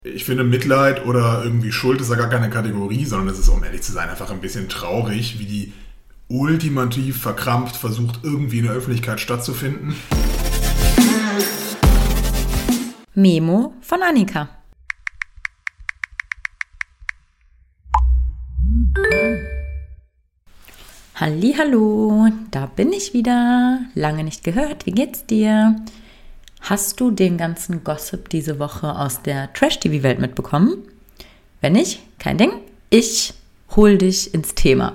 Ich finde, Mitleid oder irgendwie Schuld ist ja gar keine Kategorie, sondern es ist, um ehrlich zu sein, einfach ein bisschen traurig, wie die ultimativ verkrampft versucht, irgendwie in der Öffentlichkeit stattzufinden. Memo von Annika. Hallihallo, da bin ich wieder. Lange nicht gehört. Wie geht's dir? Hast du den ganzen Gossip diese Woche aus der Trash-TV-Welt mitbekommen? Wenn nicht, kein Ding. Ich hol dich ins Thema.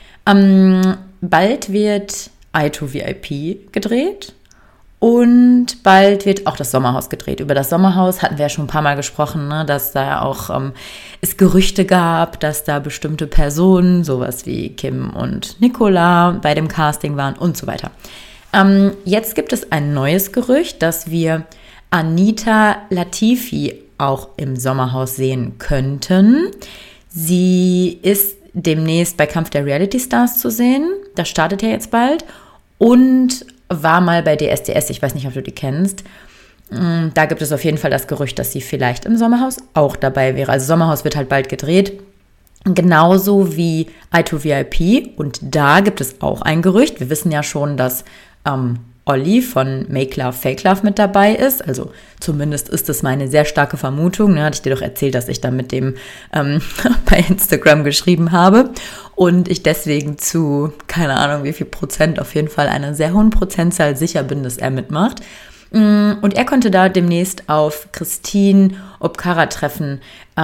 Bald wird Aito VIP gedreht und bald wird auch das Sommerhaus gedreht. Über das Sommerhaus hatten wir ja schon ein paar Mal gesprochen, ne, dass da auch es Gerüchte gab, dass da bestimmte Personen, sowas wie Kim und Nicola, bei dem Casting waren und so weiter. Jetzt gibt es ein neues Gerücht, dass wir Anita Latifi auch im Sommerhaus sehen könnten. Sie ist demnächst bei Kampf der Reality Stars zu sehen. Das startet ja jetzt bald. Und war mal bei DSDS. Ich weiß nicht, ob du die kennst. Da gibt es auf jeden Fall das Gerücht, dass sie vielleicht im Sommerhaus auch dabei wäre. Also Sommerhaus wird halt bald gedreht. Genauso wie Aito VIP. Und da gibt es auch ein Gerücht. Wir wissen ja schon, dass Olli von Make Love, Fake Love mit dabei ist. Also zumindest ist das meine sehr starke Vermutung. Ne? Hatte ich dir doch erzählt, dass ich da mit dem bei Instagram geschrieben habe. Und ich deswegen zu, keine Ahnung wie viel Prozent, auf jeden Fall einer sehr hohen Prozentzahl sicher bin, dass er mitmacht. Und er konnte da demnächst auf Christine Obkara treffen.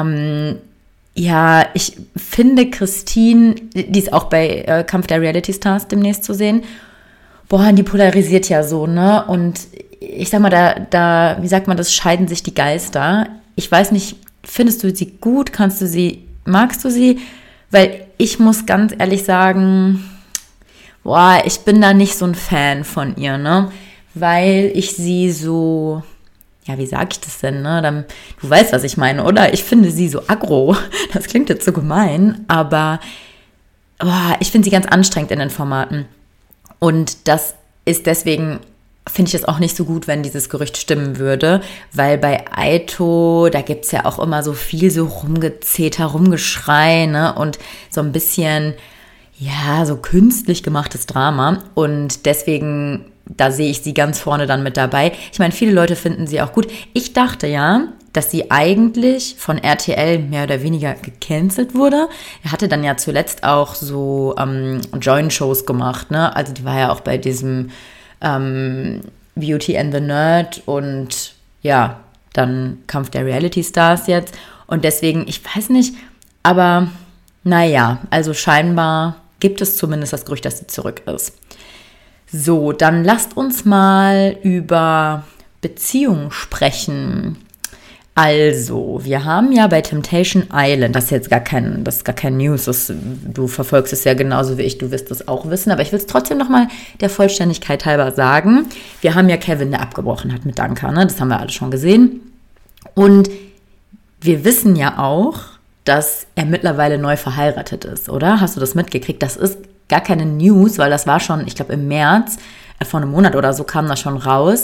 Ja, ich finde Christine, die ist auch bei Kampf der Reality Stars demnächst zu sehen. Boah, die polarisiert ja so, ne? Und ich sag mal, da, wie sagt man das, scheiden sich die Geister. Ich weiß nicht, findest du sie gut? Magst du sie? Weil ich muss ganz ehrlich sagen, boah, ich bin da nicht so ein Fan von ihr, ne? Weil ich sie so, ja, wie sag ich das denn, ne? Du weißt, was ich meine, oder? Ich finde sie so aggro. Das klingt jetzt so gemein, aber boah, ich finde sie ganz anstrengend in den Formaten. Und das ist deswegen, finde ich es auch nicht so gut, wenn dieses Gerücht stimmen würde, weil bei Aito, da gibt es ja auch immer so viel so Rumgezeter, Rumgeschrei, ne, und so ein bisschen, ja, so künstlich gemachtes Drama und deswegen, da sehe ich sie ganz vorne dann mit dabei. Ich meine, viele Leute finden sie auch gut. Ich dachte ja, dass sie eigentlich von RTL mehr oder weniger gecancelt wurde. Er hatte dann ja zuletzt auch so Join-Shows gemacht, ne? Also die war ja auch bei diesem Beauty and the Nerd und ja, dann Kampf der Reality Stars jetzt. Und deswegen, ich weiß nicht, aber naja, also scheinbar gibt es zumindest das Gerücht, dass sie zurück ist. So, dann lasst uns mal über Beziehungen sprechen. Also, wir haben ja bei Temptation Island, das ist gar kein News, du verfolgst es ja genauso wie ich, du wirst es auch wissen, aber ich will es trotzdem nochmal der Vollständigkeit halber sagen. Wir haben ja Kevin, der abgebrochen hat mit Danka, ne? Das haben wir alle schon gesehen. Und wir wissen ja auch, dass er mittlerweile neu verheiratet ist, oder? Hast du das mitgekriegt? Das ist gar keine News, weil das war schon, ich glaube im März, vor einem Monat oder so kam das schon raus.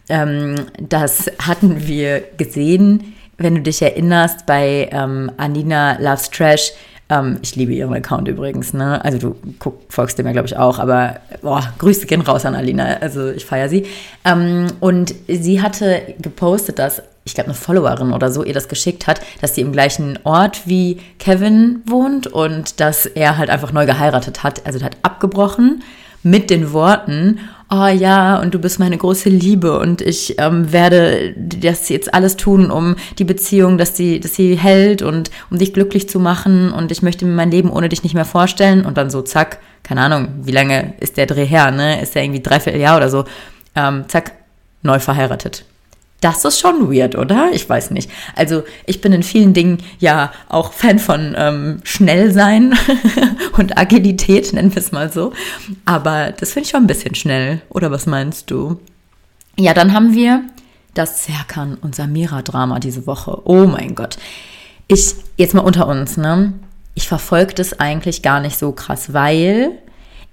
Das hatten wir gesehen, wenn du dich erinnerst, bei Alina Loves Trash. Ich liebe ihren Account übrigens, ne? Also du folgst dem ja, glaube ich, auch, aber Grüße gehen raus an Alina, also ich feiere sie. Und sie hatte gepostet, dass, ich glaube, eine Followerin oder so ihr das geschickt hat, dass sie im gleichen Ort wie Kevin wohnt und dass er halt einfach neu geheiratet hat, also hat abgebrochen mit den Worten, oh ja, und du bist meine große Liebe und ich werde das jetzt alles tun, um die Beziehung, dass sie hält und um dich glücklich zu machen und ich möchte mir mein Leben ohne dich nicht mehr vorstellen und dann so zack, keine Ahnung, wie lange ist der Dreh her, ne? Ist der irgendwie 3/4 Jahr oder so, zack, neu verheiratet. Das ist schon weird, oder? Ich weiß nicht. Also ich bin in vielen Dingen ja auch Fan von schnell sein und Agilität, nennen wir es mal so. Aber das finde ich schon ein bisschen schnell. Oder was meinst du? Ja, dann haben wir das Serkan und Samira-Drama diese Woche. Oh mein Gott. Jetzt mal unter uns, ne? Ich verfolge das eigentlich gar nicht so krass, weil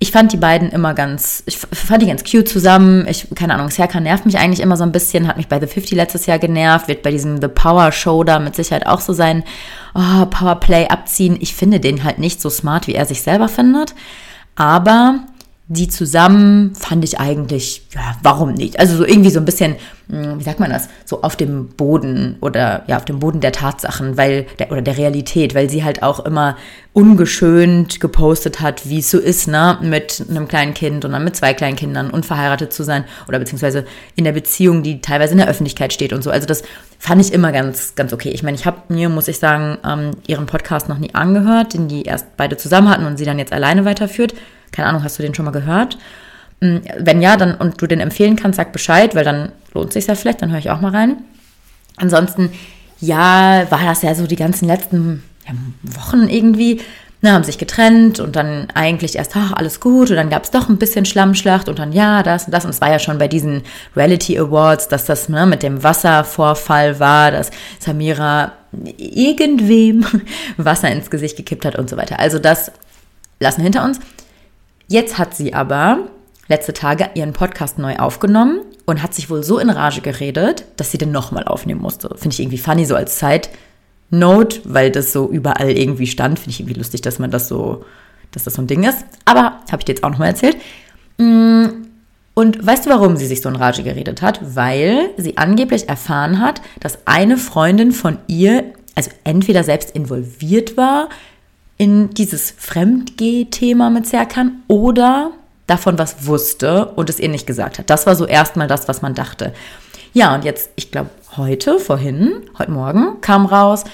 ich fand die beiden immer ich fand die ganz cute zusammen. Keine Ahnung, Serkan nervt mich eigentlich immer so ein bisschen, hat mich bei The 50 letztes Jahr genervt, wird bei diesem The Power Show da mit Sicherheit auch so sein Powerplay abziehen. Ich finde den halt nicht so smart, wie er sich selber findet, aber die zusammen fand ich eigentlich, ja, warum nicht? Also so irgendwie so ein bisschen, wie sagt man das, so auf dem Boden oder ja, auf dem Boden der Tatsachen, oder der Realität, weil sie halt auch immer ungeschönt gepostet hat, wie es so ist, ne, mit einem kleinen Kind und dann mit 2 kleinen Kindern unverheiratet zu sein oder beziehungsweise in der Beziehung, die teilweise in der Öffentlichkeit steht und so. Also das fand ich immer ganz, ganz okay. Ich meine, ich habe mir, muss ich sagen, ihren Podcast noch nie angehört, den die erst beide zusammen hatten und sie dann jetzt alleine weiterführt. Keine Ahnung, hast du den schon mal gehört? Wenn ja, dann und du den empfehlen kannst, sag Bescheid, weil dann lohnt es sich ja vielleicht, dann höre ich auch mal rein. Ansonsten, ja, war das ja so die ganzen letzten Wochen irgendwie, haben sich getrennt und dann eigentlich erst, alles gut und dann gab es doch ein bisschen Schlammschlacht und dann ja, das und das. Und es war ja schon bei diesen Reality Awards, dass das mit dem Wasservorfall war, dass Samira irgendwem Wasser ins Gesicht gekippt hat und so weiter. Also das lassen wir hinter uns. Jetzt hat sie aber letzte Tage ihren Podcast neu aufgenommen und hat sich wohl so in Rage geredet, dass sie den nochmal aufnehmen musste. Finde ich irgendwie funny, so als Side-Note, weil das so überall irgendwie stand. Finde ich irgendwie lustig, dass das so ein Ding ist. Aber habe ich dir jetzt auch nochmal erzählt. Und weißt du, warum sie sich so in Rage geredet hat? Weil sie angeblich erfahren hat, dass eine Freundin von ihr, also entweder selbst involviert war in dieses Fremdgeh-Thema mit Serkan oder davon was wusste und es ihr nicht gesagt hat. Das war so erstmal das, was man dachte. Ja, und jetzt, ich glaube, heute Morgen kam raus,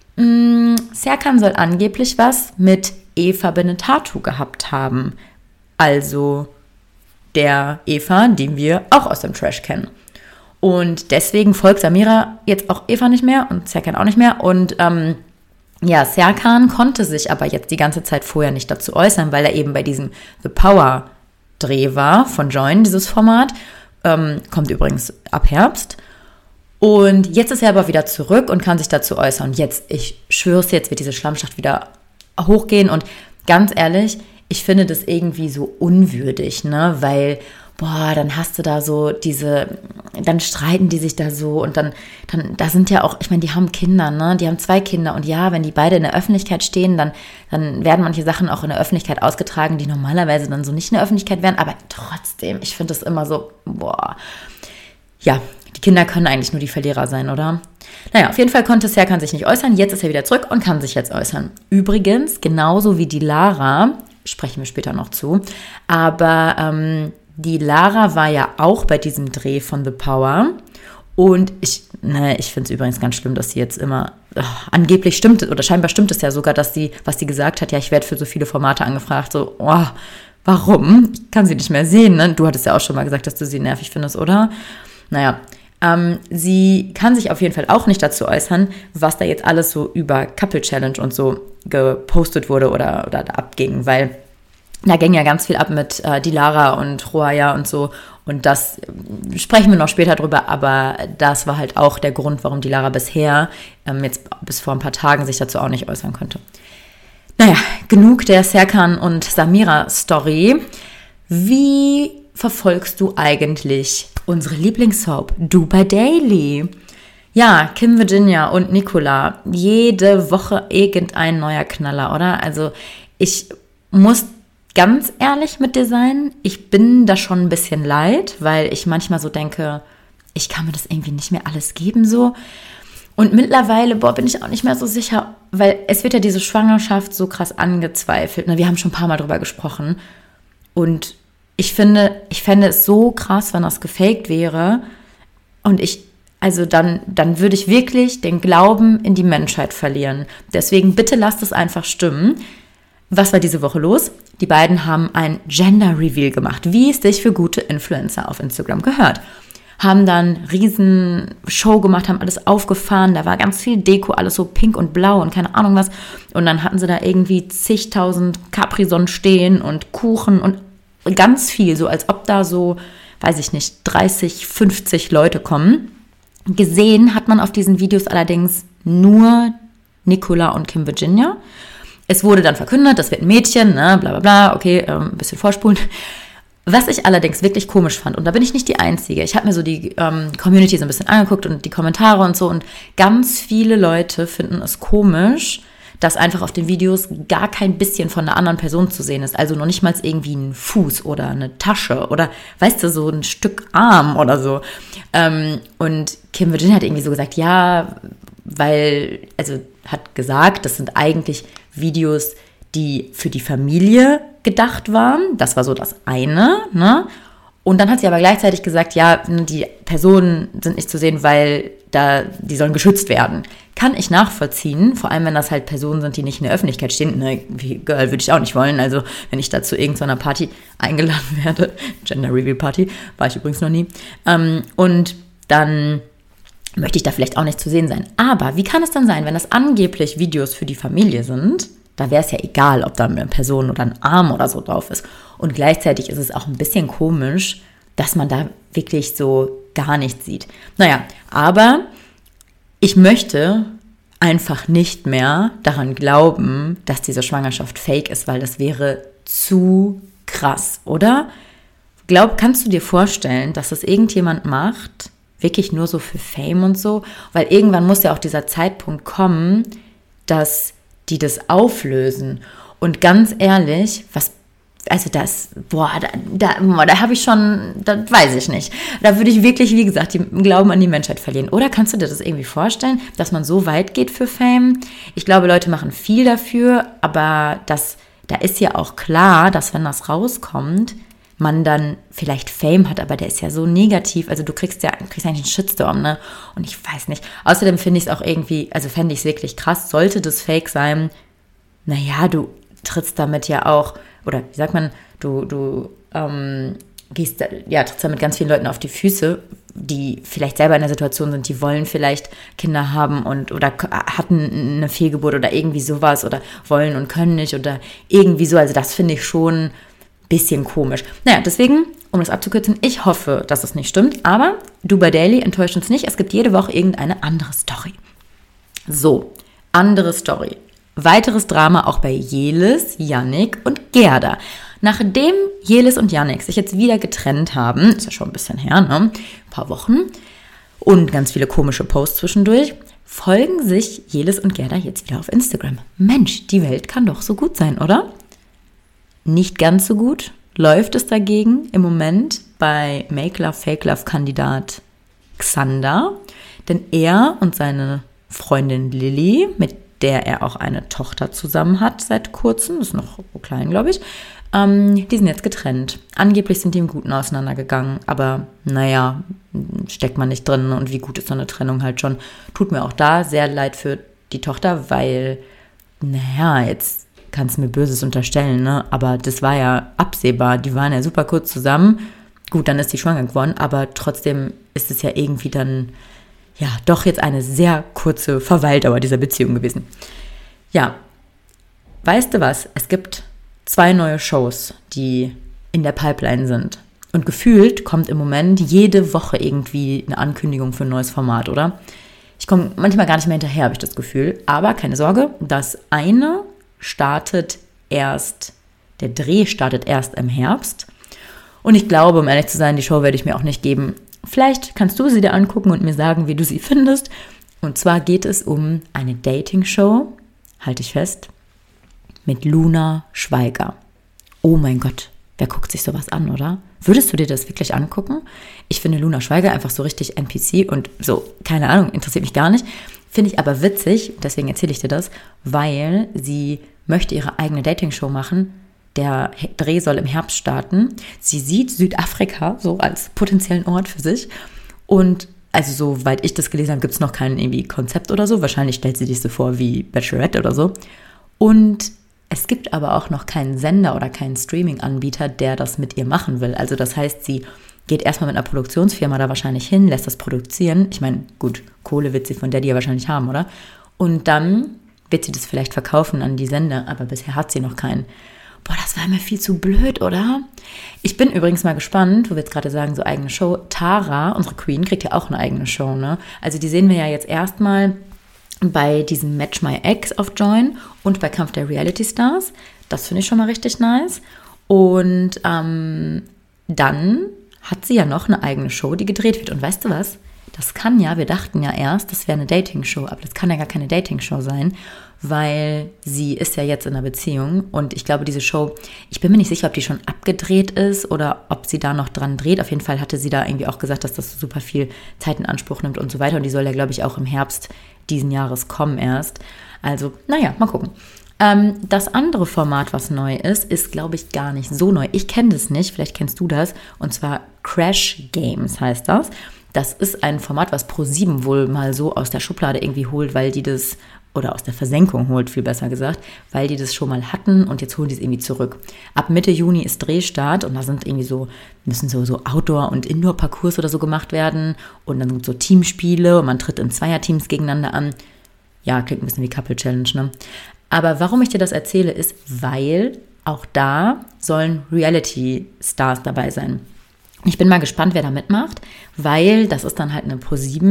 Serkan soll angeblich was mit Eva Benetatu gehabt haben. Also der Eva, die wir auch aus dem Trash kennen. Und deswegen folgt Samira jetzt auch Eva nicht mehr und Serkan auch nicht mehr. Und Serkan konnte sich aber jetzt die ganze Zeit vorher nicht dazu äußern, weil er eben bei diesem The Power Dreh war von Join, dieses Format. Kommt übrigens ab Herbst. Und jetzt ist er aber wieder zurück und kann sich dazu äußern. Und jetzt, ich schwör's jetzt, wird diese Schlammschacht wieder hochgehen. Und ganz ehrlich, ich finde das irgendwie so unwürdig, ne? Weil, dann hast du da so dann streiten die sich da so und dann, da sind ja auch, ich meine, die haben Kinder, ne? Die haben 2 Kinder und ja, wenn die beide in der Öffentlichkeit stehen, dann werden manche Sachen auch in der Öffentlichkeit ausgetragen, die normalerweise dann so nicht in der Öffentlichkeit wären, aber trotzdem, ich finde das immer so, ja, die Kinder können eigentlich nur die Verlierer sein, oder? Naja, auf jeden Fall konnte Serkan sich nicht äußern, jetzt ist er wieder zurück und kann sich jetzt äußern. Übrigens, genauso wie die Lara, sprechen wir später noch zu, aber die Lara war ja auch bei diesem Dreh von The Power und ich finde es übrigens ganz schlimm, dass sie jetzt immer, angeblich stimmt es, oder scheinbar stimmt es ja sogar, dass was sie gesagt hat, ja, ich werde für so viele Formate angefragt, so, warum? Ich kann sie nicht mehr sehen, ne? Du hattest ja auch schon mal gesagt, dass du sie nervig findest, oder? Naja, sie kann sich auf jeden Fall auch nicht dazu äußern, was da jetzt alles so über Couple Challenge und so gepostet wurde oder da abging, weil da ging ja ganz viel ab mit Dilara und Roaya und so. Und das sprechen wir noch später drüber, aber das war halt auch der Grund, warum Dilara bisher, jetzt bis vor ein paar Tagen, sich dazu auch nicht äußern konnte. Naja, genug der Serkan und Samira-Story. Wie verfolgst du eigentlich unsere Lieblingssoap Dubai Daily? Ja, Kim Virginia und Nicola. Jede Woche irgendein neuer Knaller, oder? Also ich muss ganz ehrlich mit dir sein, ich bin da schon ein bisschen leid, weil ich manchmal so denke, ich kann mir das irgendwie nicht mehr alles geben so. Und mittlerweile, bin ich auch nicht mehr so sicher, weil es wird ja diese Schwangerschaft so krass angezweifelt. Wir haben schon ein paar Mal drüber gesprochen. Und ich fände es so krass, wenn das gefaked wäre. Und dann würde ich wirklich den Glauben in die Menschheit verlieren. Deswegen bitte lasst es einfach stimmen. Was war diese Woche los? Die beiden haben ein Gender Reveal gemacht, wie es sich für gute Influencer auf Instagram gehört. Haben dann riesen Show gemacht, haben alles aufgefahren, da war ganz viel Deko, alles so pink und blau und keine Ahnung was. Und dann hatten sie da irgendwie zigtausend Capri-Sonnen stehen und Kuchen und ganz viel, so als ob da so, weiß ich nicht, 30, 50 Leute kommen. Gesehen hat man auf diesen Videos allerdings nur Nicola und Kim Virginia. Es wurde dann verkündet, das wird ein Mädchen, ne, bla bla bla, okay, ein bisschen vorspulen. Was ich allerdings wirklich komisch fand, und da bin ich nicht die Einzige, ich habe mir so die Community so ein bisschen angeguckt und die Kommentare und so, und ganz viele Leute finden es komisch, dass einfach auf den Videos gar kein bisschen von einer anderen Person zu sehen ist. Also noch nicht mal irgendwie ein Fuß oder eine Tasche oder, weißt du, so ein Stück Arm oder so. Und Kim Virginia hat irgendwie so gesagt, ja, hat gesagt, das sind eigentlich Videos, die für die Familie gedacht waren. Das war so das eine, ne? Und dann hat sie aber gleichzeitig gesagt, ja, die Personen sind nicht zu sehen, weil die sollen geschützt werden. Kann ich nachvollziehen, vor allem wenn das halt Personen sind, die nicht in der Öffentlichkeit stehen. Ne, wie Girl würde ich auch nicht wollen. Also wenn ich da zu irgendeiner Party eingeladen werde, Gender Reveal Party, war ich übrigens noch nie, und dann möchte ich da vielleicht auch nicht zu sehen sein. Aber wie kann es dann sein, wenn das angeblich Videos für die Familie sind? Da wäre es ja egal, ob da eine Person oder ein Arm oder so drauf ist. Und gleichzeitig ist es auch ein bisschen komisch, dass man da wirklich so gar nichts sieht. Naja, aber ich möchte einfach nicht mehr daran glauben, dass diese Schwangerschaft fake ist, weil das wäre zu krass, oder? Kannst du dir vorstellen, dass das irgendjemand macht, wirklich nur so für Fame und so? Weil irgendwann muss ja auch dieser Zeitpunkt kommen, dass die das auflösen. Und ganz ehrlich, da habe ich schon, das weiß ich nicht. Da würde ich wirklich, wie gesagt, den Glauben an die Menschheit verlieren. Oder kannst du dir das irgendwie vorstellen, dass man so weit geht für Fame? Ich glaube, Leute machen viel dafür, aber da ist ja auch klar, dass wenn das rauskommt, man dann vielleicht Fame hat, aber der ist ja so negativ, also du kriegst eigentlich einen Shitstorm, ne? Und ich weiß nicht. Außerdem finde ich es auch irgendwie, also fände ich es wirklich krass, sollte das Fake sein, naja, du trittst damit ja auch, oder wie sagt man, du trittst damit ganz vielen Leuten auf die Füße, die vielleicht selber in der Situation sind, die wollen vielleicht Kinder haben oder hatten eine Fehlgeburt oder irgendwie sowas oder wollen und können nicht oder irgendwie so, also das finde ich schon bisschen komisch. Naja, deswegen, um das abzukürzen, ich hoffe, dass es nicht stimmt, aber Dubai Daily enttäuscht uns nicht. Es gibt jede Woche irgendeine andere Story. So, andere Story. Weiteres Drama auch bei Jelis, Yannick und Gerda. Nachdem Jelis und Yannick sich jetzt wieder getrennt haben, ist ja schon ein bisschen her, ne? Ein paar Wochen und ganz viele komische Posts zwischendurch, folgen sich Jelis und Gerda jetzt wieder auf Instagram. Mensch, die Welt kann doch so gut sein, oder? Nicht ganz so gut läuft es dagegen im Moment bei Make Love, Fake Love Kandidat Xander, denn er und seine Freundin Lilly, mit der er auch eine Tochter zusammen hat seit kurzem, ist noch so klein, glaube ich, die sind jetzt getrennt. Angeblich sind die im Guten auseinandergegangen, aber naja, steckt man nicht drin und wie gut ist so eine Trennung halt schon. Tut mir auch da sehr leid für die Tochter, weil, naja, jetzt kannst du mir Böses unterstellen, ne? Aber das war ja absehbar. Die waren ja super kurz zusammen. Gut, dann ist die schwanger geworden, aber trotzdem ist es ja irgendwie dann, ja, doch jetzt eine sehr kurze Verweildauer dieser Beziehung gewesen. Ja, weißt du was? Es gibt 2 neue Shows, die in der Pipeline sind. Und gefühlt kommt im Moment jede Woche irgendwie eine Ankündigung für ein neues Format, oder? Ich komme manchmal gar nicht mehr hinterher, habe ich das Gefühl. Aber keine Sorge, das eine der Dreh startet erst im Herbst. Und ich glaube, um ehrlich zu sein, die Show werde ich mir auch nicht geben. Vielleicht kannst du sie dir angucken und mir sagen, wie du sie findest. Und zwar geht es um eine Dating-Show, halte ich fest, mit Luna Schweiger. Oh mein Gott, wer guckt sich sowas an, oder? Würdest du dir das wirklich angucken? Ich finde Luna Schweiger einfach so richtig NPC und so, keine Ahnung, interessiert mich gar nicht. Finde ich aber witzig, deswegen erzähle ich dir das, weil sie möchte ihre eigene Dating-Show machen. Der Dreh soll im Herbst starten. Sie sieht Südafrika so als potenziellen Ort für sich. Und also soweit ich das gelesen habe, gibt es noch kein irgendwie Konzept oder so. Wahrscheinlich stellt sie sich so vor wie Bachelorette oder so. Und es gibt aber auch noch keinen Sender oder keinen Streaming-Anbieter, der das mit ihr machen will. Also das heißt, sie geht erstmal mit einer Produktionsfirma da wahrscheinlich hin, lässt das produzieren. Ich meine, gut, Kohle wird sie von der die ja wahrscheinlich haben, oder? Und dann wird sie das vielleicht verkaufen an die Sender, aber bisher hat sie noch keinen. Boah, das war mir viel zu blöd, oder? Ich bin übrigens mal gespannt, wo wir jetzt gerade sagen, so eigene Show. Tara, unsere Queen, kriegt ja auch eine eigene Show, ne? Also die sehen wir ja jetzt erstmal bei diesem Match My Ex auf Join und bei Kampf der Reality Stars. Das finde ich schon mal richtig nice. Und dann hat sie ja noch eine eigene Show, die gedreht wird. Und weißt du was? Das kann ja, wir dachten ja erst, das wäre eine Dating-Show, aber das kann ja gar keine Dating-Show sein, weil sie ist ja jetzt in einer Beziehung und ich glaube, diese Show, ich bin mir nicht sicher, ob die schon abgedreht ist oder ob sie da noch dran dreht. Auf jeden Fall hatte sie da irgendwie auch gesagt, dass das super viel Zeit in Anspruch nimmt und so weiter und die soll ja, glaube ich, auch im Herbst diesen Jahres kommen erst. Also, naja, mal gucken. Das andere Format, was neu ist, glaube ich, gar nicht so neu. Ich kenne das nicht, vielleicht kennst du das, und zwar Crash Games heißt das. Das ist ein Format, was ProSieben wohl mal so aus der Schublade irgendwie holt, weil die das, oder aus der Versenkung holt, viel besser gesagt, weil die das schon mal hatten und jetzt holen die es irgendwie zurück. Ab Mitte Juni ist Drehstart und da sind irgendwie müssen so Outdoor- und Indoor-Parcours oder so gemacht werden und dann sind so Teamspiele und man tritt in Zweierteams gegeneinander an. Ja, klingt ein bisschen wie Couple Challenge, ne? Aber warum ich dir das erzähle, ist, weil auch da sollen Reality-Stars dabei sein. Ich bin mal gespannt, wer da mitmacht, weil das ist dann halt eine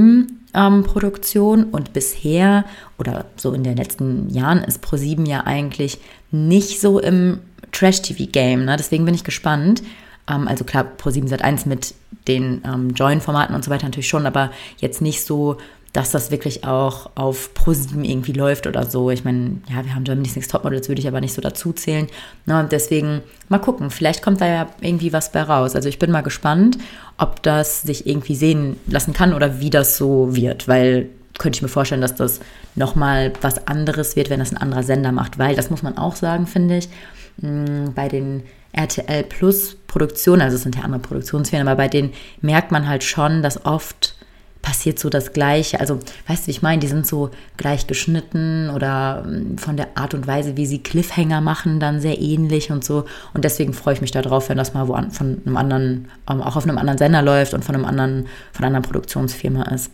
ProSieben-Produktion und bisher oder so in den letzten Jahren ist ProSieben ja eigentlich nicht so im Trash-TV-Game, ne? Deswegen bin ich gespannt. Also klar, ProSieben Sat.1 mit den Join-Formaten und so weiter natürlich schon, aber jetzt nicht so, dass das wirklich auch auf ProSieben irgendwie läuft oder so. Ich meine, ja, wir haben Germany's Next Topmodel, das würde ich aber nicht so dazu zählen. Na, und deswegen mal gucken, vielleicht kommt da ja irgendwie was bei raus. Also ich bin mal gespannt, ob das sich irgendwie sehen lassen kann oder wie das so wird, weil könnte ich mir vorstellen, dass das nochmal was anderes wird, wenn das ein anderer Sender macht, weil das muss man auch sagen, finde ich, bei den RTL Plus Produktionen, also es sind ja andere Produktionsfirmen, aber bei denen merkt man halt schon, dass oft passiert so das Gleiche. Also, weißt du, wie ich meine? Die sind so gleich geschnitten oder von der Art und Weise, wie sie Cliffhanger machen, dann sehr ähnlich und so. Und deswegen freue ich mich darauf, wenn das mal von einem anderen, auch auf einem anderen Sender läuft und von einer anderen Produktionsfirma ist.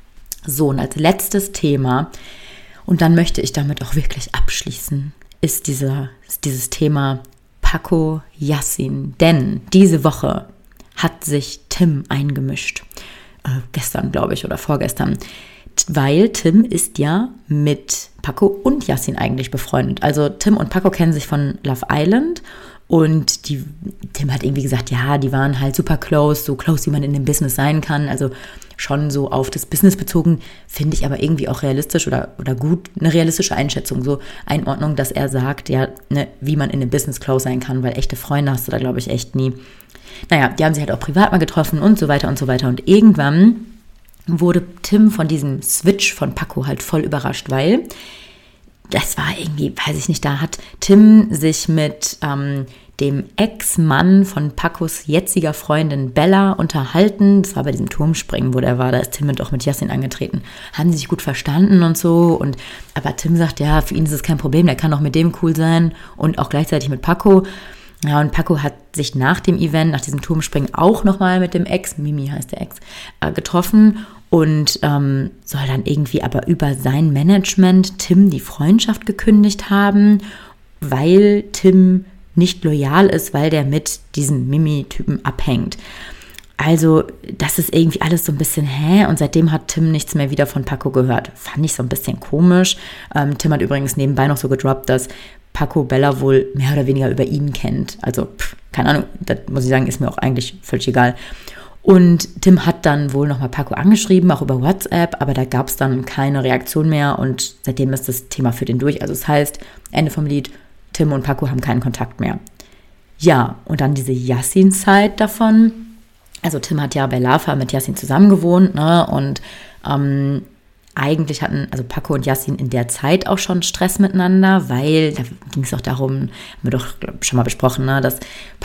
So, und als letztes Thema, und dann möchte ich damit auch wirklich abschließen, ist dieses Thema Paco Yassin. Denn diese Woche hat sich Tim eingemischt. Gestern, glaube ich, oder vorgestern. Weil Tim ist ja mit Paco und Yassin eigentlich befreundet. Also Tim und Paco kennen sich von Love Island und Tim hat irgendwie gesagt, ja, die waren halt super close, so close, wie man in dem Business sein kann. Also schon so auf das Business bezogen, finde ich aber irgendwie auch realistisch oder gut, eine realistische Einschätzung, so Einordnung, dass er sagt, ja, ne, wie man in dem Business close sein kann, weil echte Freunde hast du da, glaube ich, echt nie. Naja, die haben sich halt auch privat mal getroffen und so weiter und so weiter. Und irgendwann wurde Tim von diesem Switch von Paco halt voll überrascht, weil das war irgendwie, weiß ich nicht, da hat Tim sich mit dem Ex-Mann von Pacos jetziger Freundin Bella unterhalten. Das war bei diesem Turmspringen, wo der war. Da ist Tim doch mit Yassin angetreten. Haben sie sich gut verstanden und so. Aber Tim sagt, ja, für ihn ist es kein Problem. Der kann auch mit dem cool sein und auch gleichzeitig mit Paco. Ja, und Paco hat sich nach dem Event, nach diesem Turmspringen auch nochmal mit dem Ex, Mimi heißt der Ex, getroffen und soll dann irgendwie aber über sein Management Tim die Freundschaft gekündigt haben, weil Tim nicht loyal ist, weil der mit diesem Mimi-Typen abhängt. Also das ist irgendwie alles so ein bisschen und seitdem hat Tim nichts mehr wieder von Paco gehört. Fand ich so ein bisschen komisch. Tim hat übrigens nebenbei noch so gedroppt, dass Paco Bella wohl mehr oder weniger über ihn kennt. Also, keine Ahnung, das muss ich sagen, ist mir auch eigentlich völlig egal. Und Tim hat dann wohl nochmal Paco angeschrieben, auch über WhatsApp, aber da gab es dann keine Reaktion mehr und seitdem ist das Thema für den durch. Also es heißt, Ende vom Lied, Tim und Paco haben keinen Kontakt mehr. Ja, und dann diese Yassin-Zeit davon. Also Tim hat ja bei Lava mit Yassin zusammen gewohnt, ne? Und eigentlich hatten also Paco und Yassin in der Zeit auch schon Stress miteinander, weil da ging es auch darum, haben wir doch schon mal besprochen, ne, dass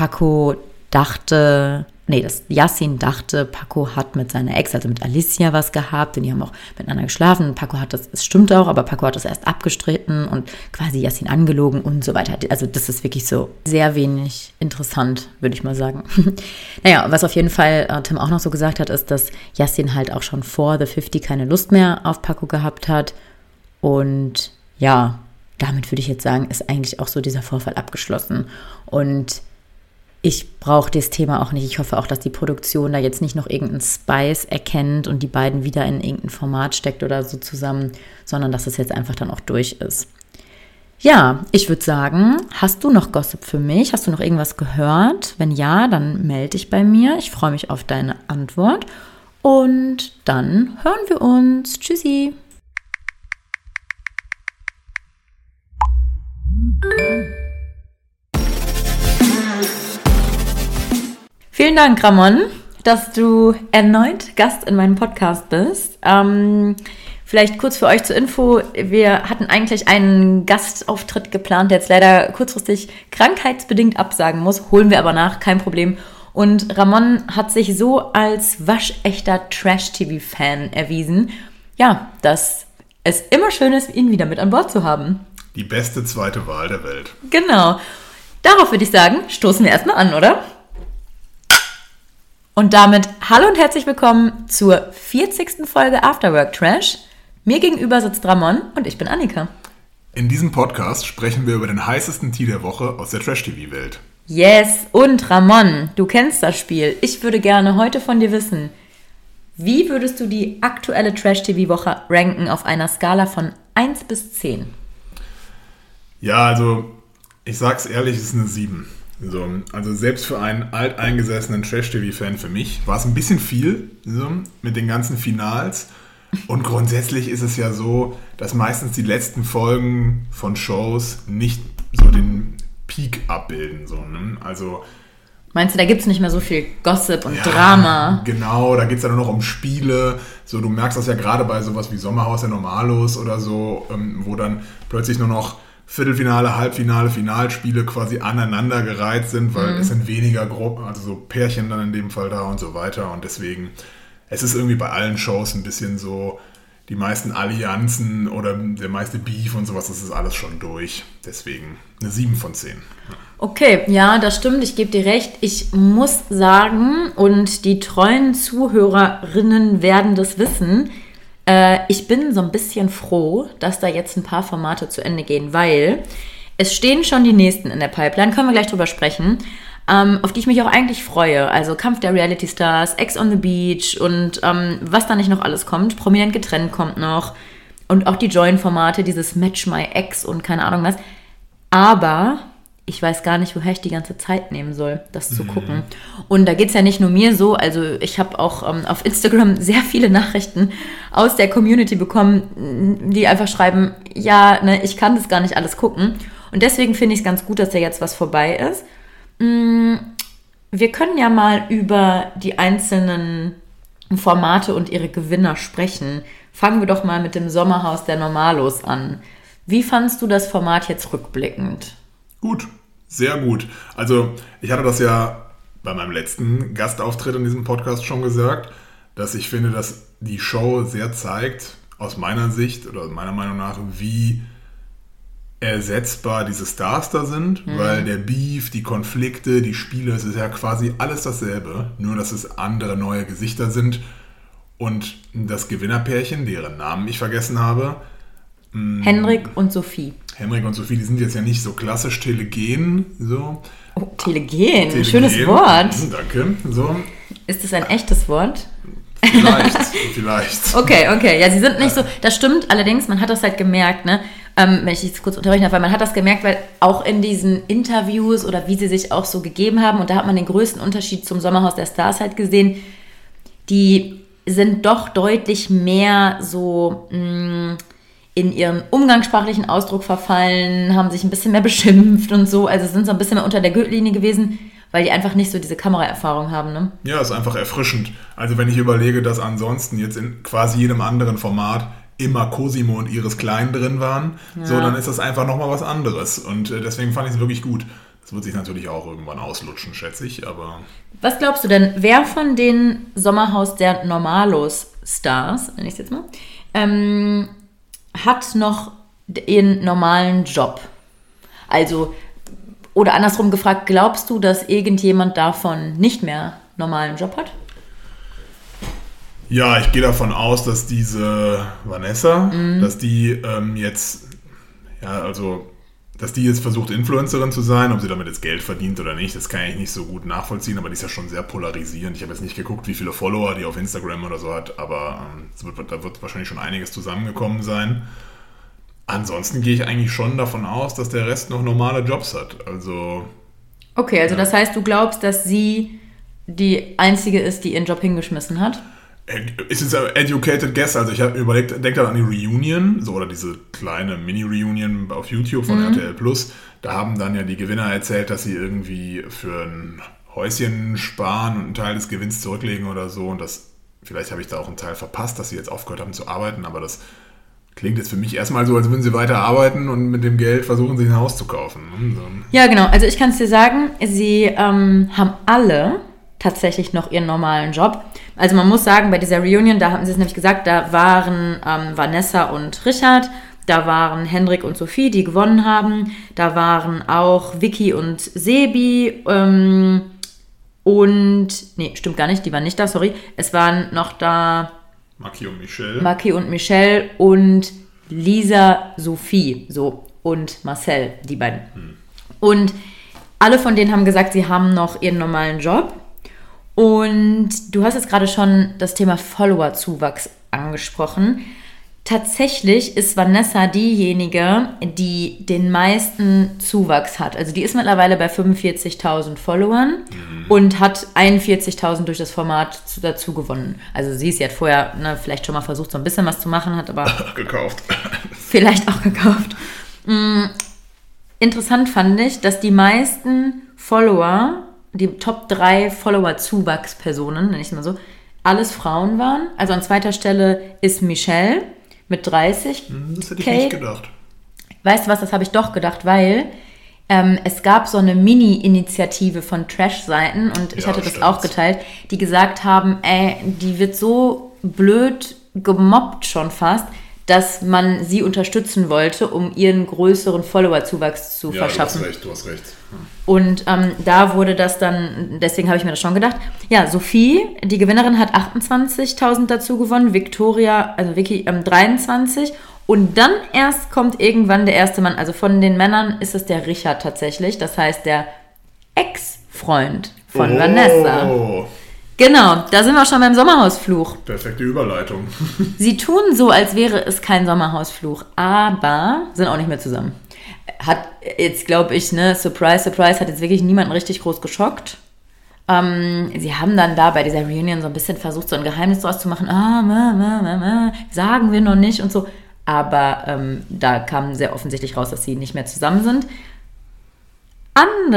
Yassin dachte, Paco hat mit seiner Ex, also mit Alicia, was gehabt und die haben auch miteinander geschlafen. Und Paco hat das, es stimmt auch, aber Paco hat das erst abgestritten und quasi Yassin angelogen und so weiter. Also das ist wirklich so sehr wenig interessant, würde ich mal sagen. Naja, was auf jeden Fall Tim auch noch so gesagt hat, ist, dass Yassin halt auch schon vor The 50 keine Lust mehr auf Paco gehabt hat. Und ja, damit würde ich jetzt sagen, ist eigentlich auch so dieser Vorfall abgeschlossen. Und ich brauche das Thema auch nicht. Ich hoffe auch, dass die Produktion da jetzt nicht noch irgendeinen Spice erkennt und die beiden wieder in irgendein Format steckt oder so zusammen, sondern dass es jetzt einfach dann auch durch ist. Ja, ich würde sagen, hast du noch Gossip für mich? Hast du noch irgendwas gehört? Wenn ja, dann melde dich bei mir. Ich freue mich auf deine Antwort. Und dann hören wir uns. Tschüssi. Vielen Dank, Ramon, dass du erneut Gast in meinem Podcast bist. Vielleicht kurz für euch zur Info, wir hatten eigentlich einen Gastauftritt geplant, der jetzt leider kurzfristig krankheitsbedingt absagen muss, holen wir aber nach, kein Problem. Und Ramon hat sich so als waschechter Trash-TV-Fan erwiesen, ja, dass es immer schön ist, ihn wieder mit an Bord zu haben. Die beste zweite Wahl der Welt. Genau. Darauf würde ich sagen, stoßen wir erstmal an, oder? Und damit hallo und herzlich willkommen zur 40. Folge Afterwork Trash. Mir gegenüber sitzt Ramon und ich bin Annika. In diesem Podcast sprechen wir über den heißesten Tee der Woche aus der Trash-TV-Welt. Yes, und Ramon, du kennst das Spiel. Ich würde gerne heute von dir wissen, wie würdest du die aktuelle Trash-TV-Woche ranken auf einer Skala von 1 bis 10? Ja, also ich sag's ehrlich, es ist eine 7. So, also selbst für einen alteingesessenen Trash-TV-Fan für mich war es ein bisschen viel so, mit den ganzen Finals. Und grundsätzlich ist es ja so, dass meistens die letzten Folgen von Shows nicht so den Peak abbilden. So, ne? Also, meinst du, da gibt es nicht mehr so viel Gossip und Drama? Genau, da geht es ja nur noch um Spiele. So, du merkst das ja gerade bei sowas wie Sommerhaus der Normalos oder so, wo dann plötzlich nur noch Viertelfinale, Halbfinale, Finalspiele quasi aneinandergereiht sind, weil es sind weniger Gruppen, also so Pärchen dann in dem Fall da und so weiter. Und deswegen, es ist irgendwie bei allen Shows ein bisschen so, die meisten Allianzen oder der meiste Beef und sowas, das ist alles schon durch. Deswegen eine 7 von 10. Okay, ja, das stimmt, ich gebe dir recht. Ich muss sagen, und die treuen Zuhörerinnen werden das wissen, ich bin so ein bisschen froh, dass da jetzt ein paar Formate zu Ende gehen, weil es stehen schon die nächsten in der Pipeline, können wir gleich drüber sprechen, auf die ich mich auch eigentlich freue. Also Kampf der Reality Stars, Ex on the Beach und was da nicht noch alles kommt. Prominent getrennt kommt noch und auch die Join-Formate, dieses Match My Ex und keine Ahnung was. Aber ich weiß gar nicht, woher ich die ganze Zeit nehmen soll, das zu gucken. Und da geht es ja nicht nur mir so, also ich habe auch auf Instagram sehr viele Nachrichten aus der Community bekommen, die einfach schreiben, ja, ne, ich kann das gar nicht alles gucken. Und deswegen finde ich es ganz gut, dass da jetzt was vorbei ist. Wir können ja mal über die einzelnen Formate und ihre Gewinner sprechen. Fangen wir doch mal mit dem Sommerhaus der Normalos an. Wie fandst du das Format jetzt rückblickend? Gut, sehr gut. Also ich hatte das ja bei meinem letzten Gastauftritt in diesem Podcast schon gesagt, dass ich finde, dass die Show sehr zeigt, aus meiner Sicht oder meiner Meinung nach, wie ersetzbar diese Stars da sind, weil der Beef, die Konflikte, die Spiele, es ist ja quasi alles dasselbe, nur dass es andere neue Gesichter sind und das Gewinnerpärchen, deren Namen ich vergessen habe. Henrik und Sophie. Henrik und Sophie, die sind jetzt ja nicht so klassisch telegen. So. Oh, telegen, schönes Wort. Danke. So. Ist das ein echtes Wort? Vielleicht. Okay. Ja, sie sind nicht so, das stimmt, allerdings, man hat das halt gemerkt, ne? Wenn ich jetzt kurz unterbrechen darf, weil man hat das gemerkt, weil auch in diesen Interviews oder wie sie sich auch so gegeben haben, und da hat man den größten Unterschied zum Sommerhaus der Stars halt gesehen, die sind doch deutlich mehr so in ihren umgangssprachlichen Ausdruck verfallen, haben sich ein bisschen mehr beschimpft und so, also sind so ein bisschen mehr unter der Gürtellinie gewesen, weil die einfach nicht so diese Kameraerfahrung haben, ne? Ja, ist einfach erfrischend. Also wenn ich überlege, dass ansonsten jetzt in quasi jedem anderen Format immer Cosimo und Iris Klein drin waren, so, dann ist das einfach nochmal was anderes. Und deswegen fand ich es wirklich gut. Das wird sich natürlich auch irgendwann auslutschen, schätze ich, aber... Was glaubst du denn, wer von den Sommerhaus der Normalos-Stars, nenne ich es jetzt mal, hat noch den normalen Job? Also, oder andersrum gefragt, glaubst du, dass irgendjemand davon nicht mehr normalen Job hat? Ja, ich gehe davon aus, dass diese Vanessa, dass die jetzt, ja, also, dass die jetzt versucht, Influencerin zu sein, ob sie damit jetzt Geld verdient oder nicht, das kann ich nicht so gut nachvollziehen, aber die ist ja schon sehr polarisierend. Ich habe jetzt nicht geguckt, wie viele Follower die auf Instagram oder so hat, aber da wird wahrscheinlich schon einiges zusammengekommen sein. Ansonsten gehe ich eigentlich schon davon aus, dass der Rest noch normale Jobs hat. Also. Okay, also das heißt, du glaubst, dass sie die Einzige ist, die ihren Job hingeschmissen hat? Ist jetzt ein educated guess, also ich habe überlegt, denkt dann an die Reunion, so, oder diese kleine Mini-Reunion auf YouTube von RTL Plus. Da haben dann ja die Gewinner erzählt, dass sie irgendwie für ein Häuschen sparen und einen Teil des Gewinns zurücklegen oder so. Und vielleicht habe ich da auch einen Teil verpasst, dass sie jetzt aufgehört haben zu arbeiten, aber das klingt jetzt für mich erstmal so, als würden sie weiter arbeiten und mit dem Geld versuchen, sich ein Haus zu kaufen. So. Ja, genau. Also ich kann es dir sagen, sie haben alle tatsächlich noch ihren normalen Job. Also man muss sagen, bei dieser Reunion, da haben sie es nämlich gesagt, da waren Vanessa und Richard, da waren Hendrik und Sophie, die gewonnen haben, da waren auch Vicky und Sebi nee, stimmt gar nicht, die waren nicht da, sorry. Es waren noch da Maki und Michelle und Lisa, Sophie, so, und Marcel, die beiden. Und alle von denen haben gesagt, sie haben noch ihren normalen Job. Und du hast jetzt gerade schon das Thema Follower-Zuwachs angesprochen. Tatsächlich ist Vanessa diejenige, die den meisten Zuwachs hat. Also die ist mittlerweile bei 45.000 Followern und hat 41.000 durch das Format dazu gewonnen. Also sie ist jetzt vorher vielleicht schon mal versucht, so ein bisschen was zu machen, hat aber gekauft. Vielleicht auch gekauft. Interessant fand ich, dass die meisten Follower, die Top 3 Follower-Zuwachspersonen, nenne ich es mal so, alles Frauen waren. Also an zweiter Stelle ist Michelle mit 30. Das hätte ich nicht gedacht. Weißt du was, das habe ich doch gedacht, weil es gab so eine Mini-Initiative von Trash-Seiten und ich hatte das auch geteilt, die gesagt haben, die wird so blöd gemobbt schon fast, dass man sie unterstützen wollte, um ihren größeren Follower-Zuwachs zu verschaffen. Du hast recht. Und da wurde das dann, deswegen habe ich mir das schon gedacht. Ja, Sophie, die Gewinnerin, hat 28.000 dazu gewonnen, Victoria, also Vicky, 23. Und dann erst kommt irgendwann der erste Mann, also von den Männern ist es der Richard tatsächlich, das heißt der Ex-Freund von Vanessa. Genau, da sind wir schon beim Sommerhausfluch. Perfekte Überleitung. Sie tun so, als wäre es kein Sommerhausfluch, aber sind auch nicht mehr zusammen. Hat jetzt, glaube ich, Surprise, Surprise, hat jetzt wirklich niemanden richtig groß geschockt. Sie haben dann da bei dieser Reunion so ein bisschen versucht, so ein Geheimnis draus zu machen. Sagen wir noch nicht und so. Aber da kam sehr offensichtlich raus, dass sie nicht mehr zusammen sind. Ein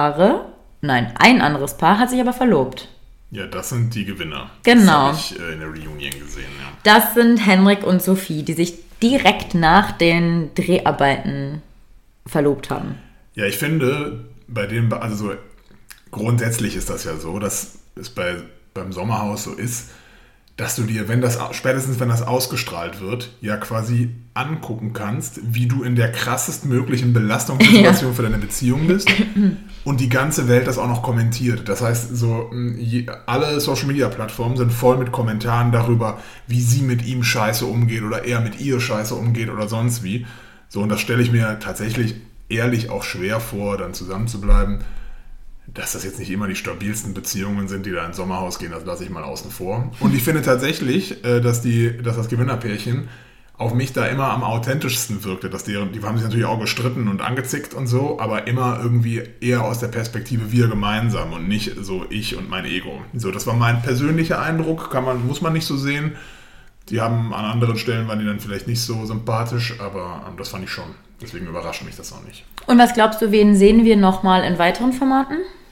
anderes Paar hat sich aber verlobt. Ja, das sind die Gewinner. Genau. Das habe ich in der Reunion gesehen, ja. Das sind Hendrik und Sophie, die sich direkt nach den Dreharbeiten verlobt haben. Ja, ich finde, bei dem, also so grundsätzlich ist das ja so, dass es beim Sommerhaus so ist, dass du dir, spätestens wenn das ausgestrahlt wird, ja quasi angucken kannst, wie du in der krassest möglichen Belastungssituation für deine Beziehung bist und die ganze Welt das auch noch kommentiert. Das heißt, alle Social-Media-Plattformen sind voll mit Kommentaren darüber, wie sie mit ihm scheiße umgeht oder er mit ihr scheiße umgeht oder sonst wie. So, und das stelle ich mir tatsächlich ehrlich auch schwer vor, dann zusammen zu bleiben. Dass das jetzt nicht immer die stabilsten Beziehungen sind, die da ins Sommerhaus gehen, das lasse ich mal außen vor. Und ich finde tatsächlich, dass das Gewinnerpärchen auf mich da immer am authentischsten wirkte. Die haben sich natürlich auch gestritten und angezickt und so, aber immer irgendwie eher aus der Perspektive wir gemeinsam und nicht so ich und mein Ego. So, das war mein persönlicher Eindruck, muss man nicht so sehen. Die haben an anderen Stellen, waren die dann vielleicht nicht so sympathisch, aber das fand ich schon. Deswegen überrascht mich das auch nicht. Und was glaubst du, wen sehen wir nochmal in weiteren Formaten?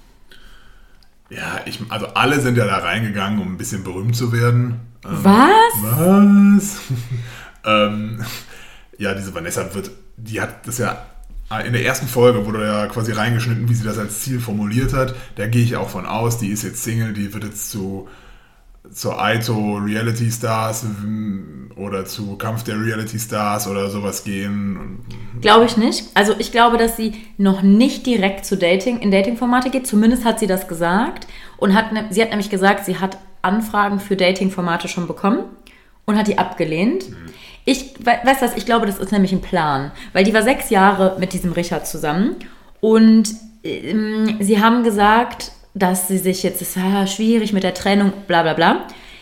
Ja, also alle sind ja da reingegangen, um ein bisschen berühmt zu werden. Was? Ja, diese Vanessa die hat das ja in der ersten Folge wurde ja quasi reingeschnitten, wie sie das als Ziel formuliert hat. Da gehe ich auch von aus, die ist jetzt Single, die wird jetzt zur Aito Reality Stars oder zu Kampf der Reality Stars oder sowas gehen. Glaube ich nicht. Also ich glaube, dass sie noch nicht direkt in Dating-Formate geht. Zumindest hat sie das gesagt. Und sie hat nämlich gesagt, sie hat Anfragen für Dating-Formate schon bekommen und hat die abgelehnt. Weißt du was, ich glaube, das ist nämlich ein Plan. Weil die war 6 Jahre mit diesem Richard zusammen und sie haben gesagt, dass sie sich jetzt, es war schwierig mit der Trennung, bla bla bla.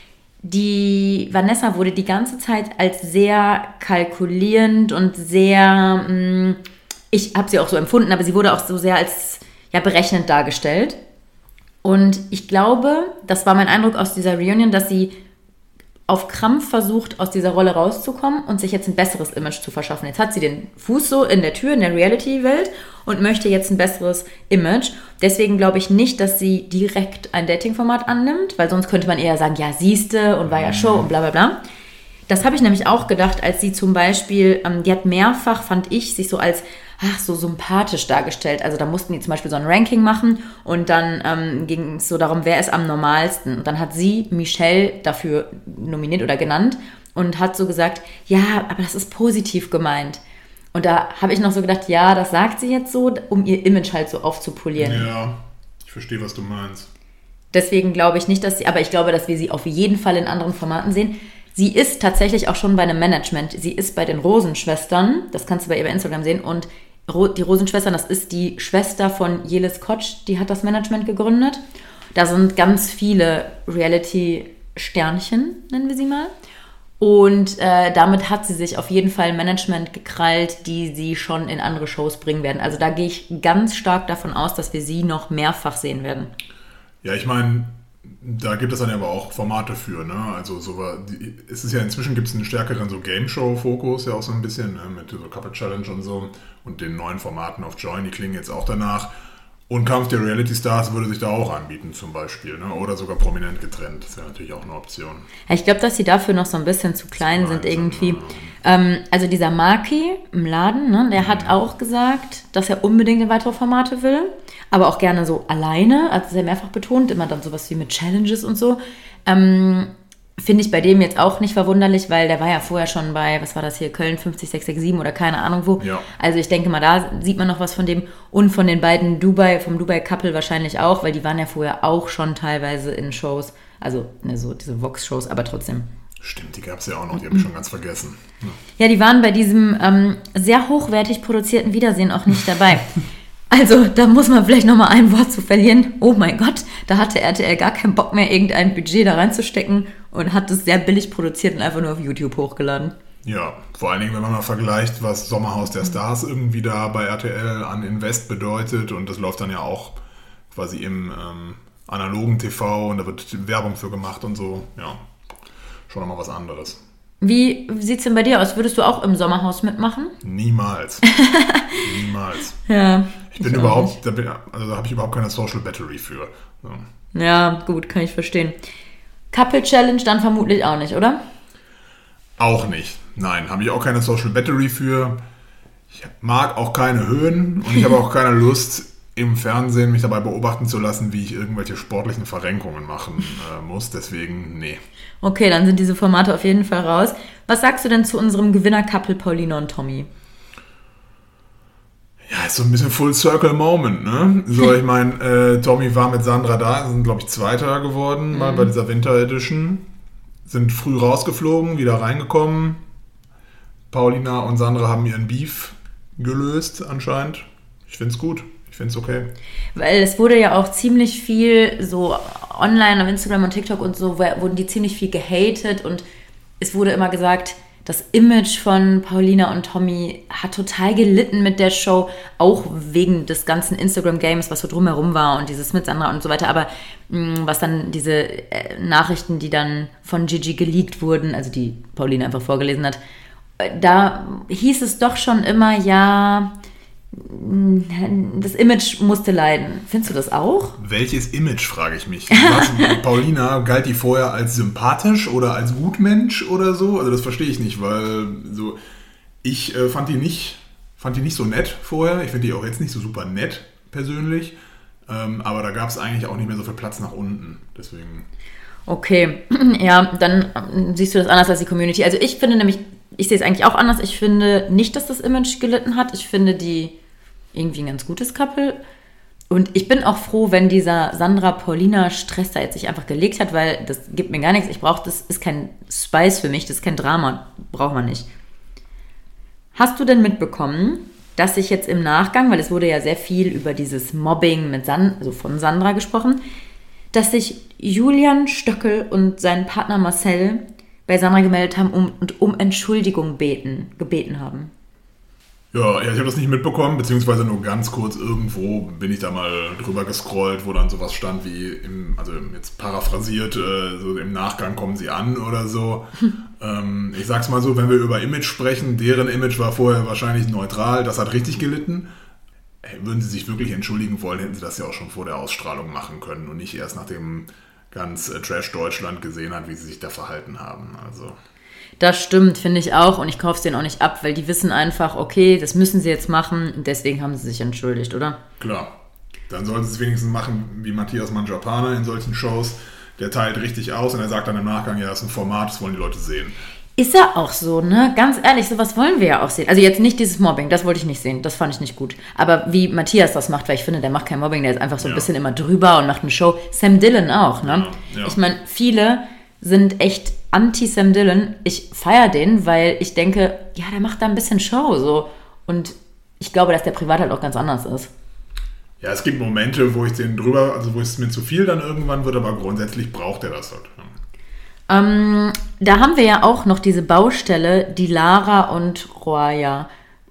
Die Vanessa wurde die ganze Zeit als sehr kalkulierend und sehr, ich habe sie auch so empfunden, aber sie wurde auch so sehr als berechnend dargestellt. Und ich glaube, das war mein Eindruck aus dieser Reunion, dass sie auf Krampf versucht, aus dieser Rolle rauszukommen und sich jetzt ein besseres Image zu verschaffen. Jetzt hat sie den Fuß so in der Tür, in der Reality-Welt und möchte jetzt ein besseres Image. Deswegen glaube ich nicht, dass sie direkt ein Dating-Format annimmt, weil sonst könnte man eher sagen, ja, siehste und war ja Show und bla bla bla. Das habe ich nämlich auch gedacht, als sie zum Beispiel, die hat mehrfach, fand ich, sich so als so sympathisch dargestellt. Also da mussten die zum Beispiel so ein Ranking machen und dann ging es so darum, wer ist am normalsten. Und dann hat sie Michelle dafür nominiert oder genannt und hat so gesagt, ja, aber das ist positiv gemeint. Und da habe ich noch so gedacht, ja, das sagt sie jetzt so, um ihr Image halt so aufzupolieren. Ja, ich verstehe, was du meinst. Deswegen glaube ich nicht, aber ich glaube, dass wir sie auf jeden Fall in anderen Formaten sehen. Sie ist tatsächlich auch schon bei einem Management. Sie ist bei den Rosenschwestern, das kannst du bei ihr bei Instagram sehen. Und die Rosenschwestern, das ist die Schwester von Jelis Kotsch, die hat das Management gegründet. Da sind ganz viele Reality-Sternchen, nennen wir sie mal. Und damit hat sie sich auf jeden Fall ein Management gekrallt, die sie schon in andere Shows bringen werden. Also da gehe ich ganz stark davon aus, dass wir sie noch mehrfach sehen werden. Ja, ich meine, da gibt es dann aber auch Formate für, ne? Also es ist ja inzwischen gibt es einen stärkeren so Game-Show-Fokus ja auch so ein bisschen, ne? Mit so Couple Challenge und so und den neuen Formaten auf Join, die klingen jetzt auch danach. Und Kampf der Reality Stars würde sich da auch anbieten zum Beispiel, ne? Oder sogar prominent getrennt, das wäre natürlich auch eine Option. Ja, ich glaube, dass sie dafür noch so ein bisschen zu klein sind irgendwie. Also dieser Maki im Laden, ne, der hat auch gesagt, dass er unbedingt in weitere Formate will, aber auch gerne so alleine, also sehr mehrfach betont, immer dann sowas wie mit Challenges und so. Finde ich bei dem jetzt auch nicht verwunderlich, weil der war ja vorher schon bei, was war das hier, Köln 50667 oder keine Ahnung wo. Ja. Also ich denke mal, da sieht man noch was von dem und von den beiden vom Dubai-Couple wahrscheinlich auch, weil die waren ja vorher auch schon teilweise in Shows, also ne, so diese Vox-Shows, aber trotzdem. Stimmt, die gab es ja auch noch, die habe ich schon ganz vergessen. Ja, die waren bei diesem sehr hochwertig produzierten Wiedersehen auch nicht dabei. Also, da muss man vielleicht nochmal ein Wort zu verlieren. Oh mein Gott, da hatte RTL gar keinen Bock mehr, irgendein Budget da reinzustecken und hat es sehr billig produziert und einfach nur auf YouTube hochgeladen. Ja, vor allen Dingen, wenn man mal vergleicht, was Sommerhaus der Stars irgendwie da bei RTL an Invest bedeutet und das läuft dann ja auch quasi im analogen TV und da wird Werbung für gemacht und so, ja, schon nochmal was anderes. Wie sieht es denn bei dir aus? Würdest du auch im Sommerhaus mitmachen? Niemals. Niemals. Ja. Ich bin überhaupt, da habe ich überhaupt keine Social Battery für. So. Ja, gut, kann ich verstehen. Couple Challenge dann vermutlich auch nicht, oder? Auch nicht. Nein, habe ich auch keine Social Battery für. Ich mag auch keine Höhen und ich habe auch keine Lust, im Fernsehen mich dabei beobachten zu lassen, wie ich irgendwelche sportlichen Verrenkungen machen muss. Deswegen, nee. Okay, dann sind diese Formate auf jeden Fall raus. Was sagst du denn zu unserem Gewinner-Couple Paulina und Tommy? Ja, ist so ein bisschen Full-Circle-Moment, ne? So, ich meine, Tommy war mit Sandra da, sind, glaube ich, Zweiter geworden, mal bei dieser Winter-Edition. Sind früh rausgeflogen, wieder reingekommen. Paulina und Sandra haben ihren Beef gelöst, anscheinend. Ich finde es gut. Ich finde es okay. Weil es wurde ja auch ziemlich viel so online auf Instagram und TikTok und so, wurden die ziemlich viel gehatet und es wurde immer gesagt, das Image von Paulina und Tommy hat total gelitten mit der Show, auch wegen des ganzen Instagram-Games, was so drumherum war und dieses mit Sandra und so weiter. Aber was dann diese Nachrichten, die dann von Gigi geleakt wurden, also die Paulina einfach vorgelesen hat, da hieß es doch schon immer, ja, das Image musste leiden. Findest du das auch? Welches Image, frage ich mich. Paulina, galt die vorher als sympathisch oder als Gutmensch oder so? Also das verstehe ich nicht, weil so ich fand die nicht so nett vorher. Ich finde die auch jetzt nicht so super nett persönlich. Aber da gab es eigentlich auch nicht mehr so viel Platz nach unten. Deswegen. Okay, ja, dann siehst du das anders als die Community. Also ich finde nämlich, ich sehe es eigentlich auch anders. Ich finde nicht, dass das Image gelitten hat. Ich finde die irgendwie ein ganz gutes Couple. Und ich bin auch froh, wenn dieser Sandra-Paulina-Stress da jetzt sich einfach gelegt hat, weil das gibt mir gar nichts. Das ist kein Spice für mich, das ist kein Drama, braucht man nicht. Hast du denn mitbekommen, dass sich jetzt im Nachgang, weil es wurde ja sehr viel über dieses Mobbing also von Sandra gesprochen, dass sich Julian Stöckel und sein Partner Marcel bei Sandra gemeldet haben und um Entschuldigung gebeten haben? Ja, ich habe das nicht mitbekommen, beziehungsweise nur ganz kurz irgendwo bin ich da mal drüber gescrollt, wo dann sowas stand wie, also jetzt paraphrasiert, so im Nachgang kommen sie an oder so. Ich sag's mal so, wenn wir über Image sprechen, deren Image war vorher wahrscheinlich neutral, das hat richtig gelitten. Würden sie sich wirklich entschuldigen wollen, hätten sie das ja auch schon vor der Ausstrahlung machen können und nicht erst nachdem ganz Trash Deutschland gesehen hat, wie sie sich da verhalten haben. Also... Das stimmt, finde ich auch. Und ich kaufe es denen auch nicht ab, weil die wissen einfach, okay, das müssen sie jetzt machen. Und deswegen haben sie sich entschuldigt, oder? Klar. Dann sollten sie es wenigstens machen wie Matthias Manjapane in solchen Shows. Der teilt richtig aus und er sagt dann im Nachgang, ja, das ist ein Format, das wollen die Leute sehen. Ist ja auch so, ne? Ganz ehrlich, sowas wollen wir ja auch sehen. Also jetzt nicht dieses Mobbing, das wollte ich nicht sehen. Das fand ich nicht gut. Aber wie Matthias das macht, weil ich finde, der macht kein Mobbing, der ist einfach so ein bisschen immer drüber und macht eine Show. Sam Dillon auch, ne? Ja. Ich meine, viele sind echt anti-Sam Dillon. Ich feiere den, weil ich denke, ja, der macht da ein bisschen Show so. Und ich glaube, dass der privat halt auch ganz anders ist. Ja, es gibt Momente, wo ich den drüber, also wo es mir zu viel dann irgendwann wird, aber grundsätzlich braucht er das halt. Da haben wir ja auch noch diese Baustelle, die Lara und Roya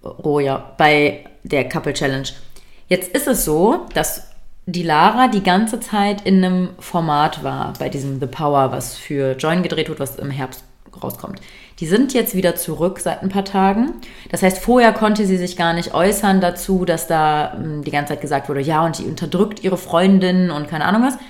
bei der Couple Challenge. Jetzt ist es so, dass die Lara die ganze Zeit in einem Format war, bei diesem The Power, was für Join gedreht wird, was im Herbst rauskommt. Die sind jetzt wieder zurück seit ein paar Tagen. Das heißt, vorher konnte sie sich gar nicht äußern dazu, dass da die ganze Zeit gesagt wurde, ja, und die unterdrückt ihre Freundin und keine Ahnung was.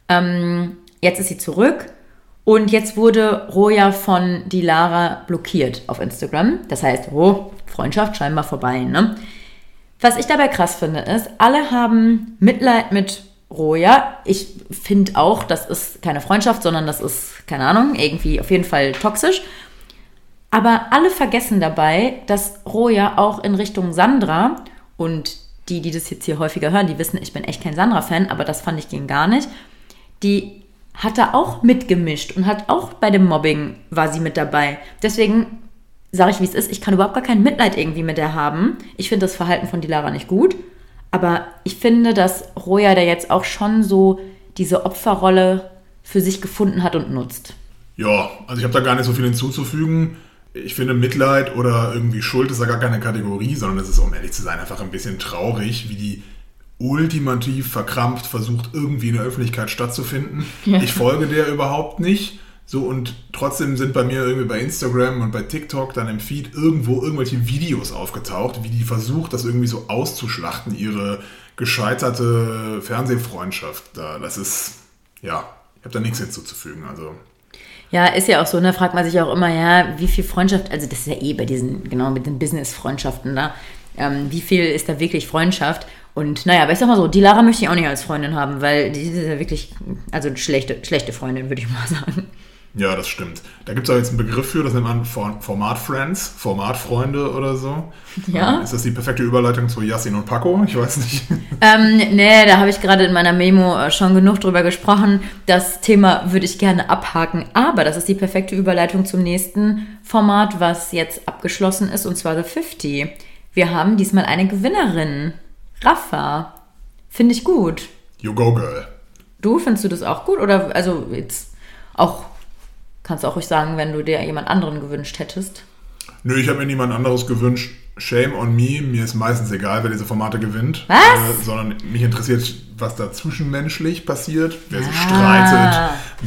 Jetzt ist sie zurück und jetzt wurde Roya von die Lara blockiert auf Instagram. Das heißt, Freundschaft scheinbar vorbei, ne? Was ich dabei krass finde, ist, alle haben Mitleid mit Roya. Ich finde auch, das ist keine Freundschaft, sondern das ist, keine Ahnung, irgendwie auf jeden Fall toxisch. Aber alle vergessen dabei, dass Roya auch in Richtung Sandra, und die das jetzt hier häufiger hören, die wissen, ich bin echt kein Sandra-Fan, aber das fand ich ging gar nicht, die hat da auch mitgemischt und hat auch bei dem Mobbing war sie mit dabei. Deswegen sage ich, wie es ist, ich kann überhaupt gar kein Mitleid irgendwie mit der haben. Ich finde das Verhalten von die Lara nicht gut, aber ich finde, dass Roya da jetzt auch schon so diese Opferrolle für sich gefunden hat und nutzt. Ja, also ich habe da gar nicht so viel hinzuzufügen. Ich finde, Mitleid oder irgendwie Schuld ist da gar keine Kategorie, sondern es ist, um ehrlich zu sein, einfach ein bisschen traurig, wie die ultimativ verkrampft versucht, irgendwie in der Öffentlichkeit stattzufinden. Ja. Ich folge der überhaupt nicht. So, und trotzdem sind bei mir irgendwie bei Instagram und bei TikTok dann im Feed irgendwo irgendwelche Videos aufgetaucht, wie die versucht, das irgendwie so auszuschlachten, ihre gescheiterte Fernsehfreundschaft. Das ist, ja, ich habe da nichts hinzuzufügen, also... Ja, ist ja auch so, ne, fragt man sich auch immer, ja, wie viel Freundschaft, also das ist ja bei diesen, genau, mit den Business-Freundschaften da, wie viel ist da wirklich Freundschaft? Und naja, aber ich sag mal so, die Lara möchte ich auch nicht als Freundin haben, weil die ist ja wirklich, also eine schlechte Freundin, würde ich mal sagen. Ja, das stimmt. Da gibt es auch jetzt einen Begriff für, das nennt man Format-Friends, Formatfreunde oder so. Ja. Ist das die perfekte Überleitung zu Yassin und Paco? Ich weiß nicht. Nee, da habe ich gerade in meiner Memo schon genug drüber gesprochen. Das Thema würde ich gerne abhaken, aber das ist die perfekte Überleitung zum nächsten Format, was jetzt abgeschlossen ist, und zwar The 50. Wir haben diesmal eine Gewinnerin, Rafa. Finde ich gut. You go, girl. Findest du das auch gut? Oder also jetzt auch... Kannst du auch ruhig sagen, wenn du dir jemand anderen gewünscht hättest? Nö, ich habe mir niemand anderes gewünscht. Shame on me. Mir ist meistens egal, wer diese Formate gewinnt. Was? Sondern mich interessiert, was da zwischenmenschlich passiert. Wer sich streitet,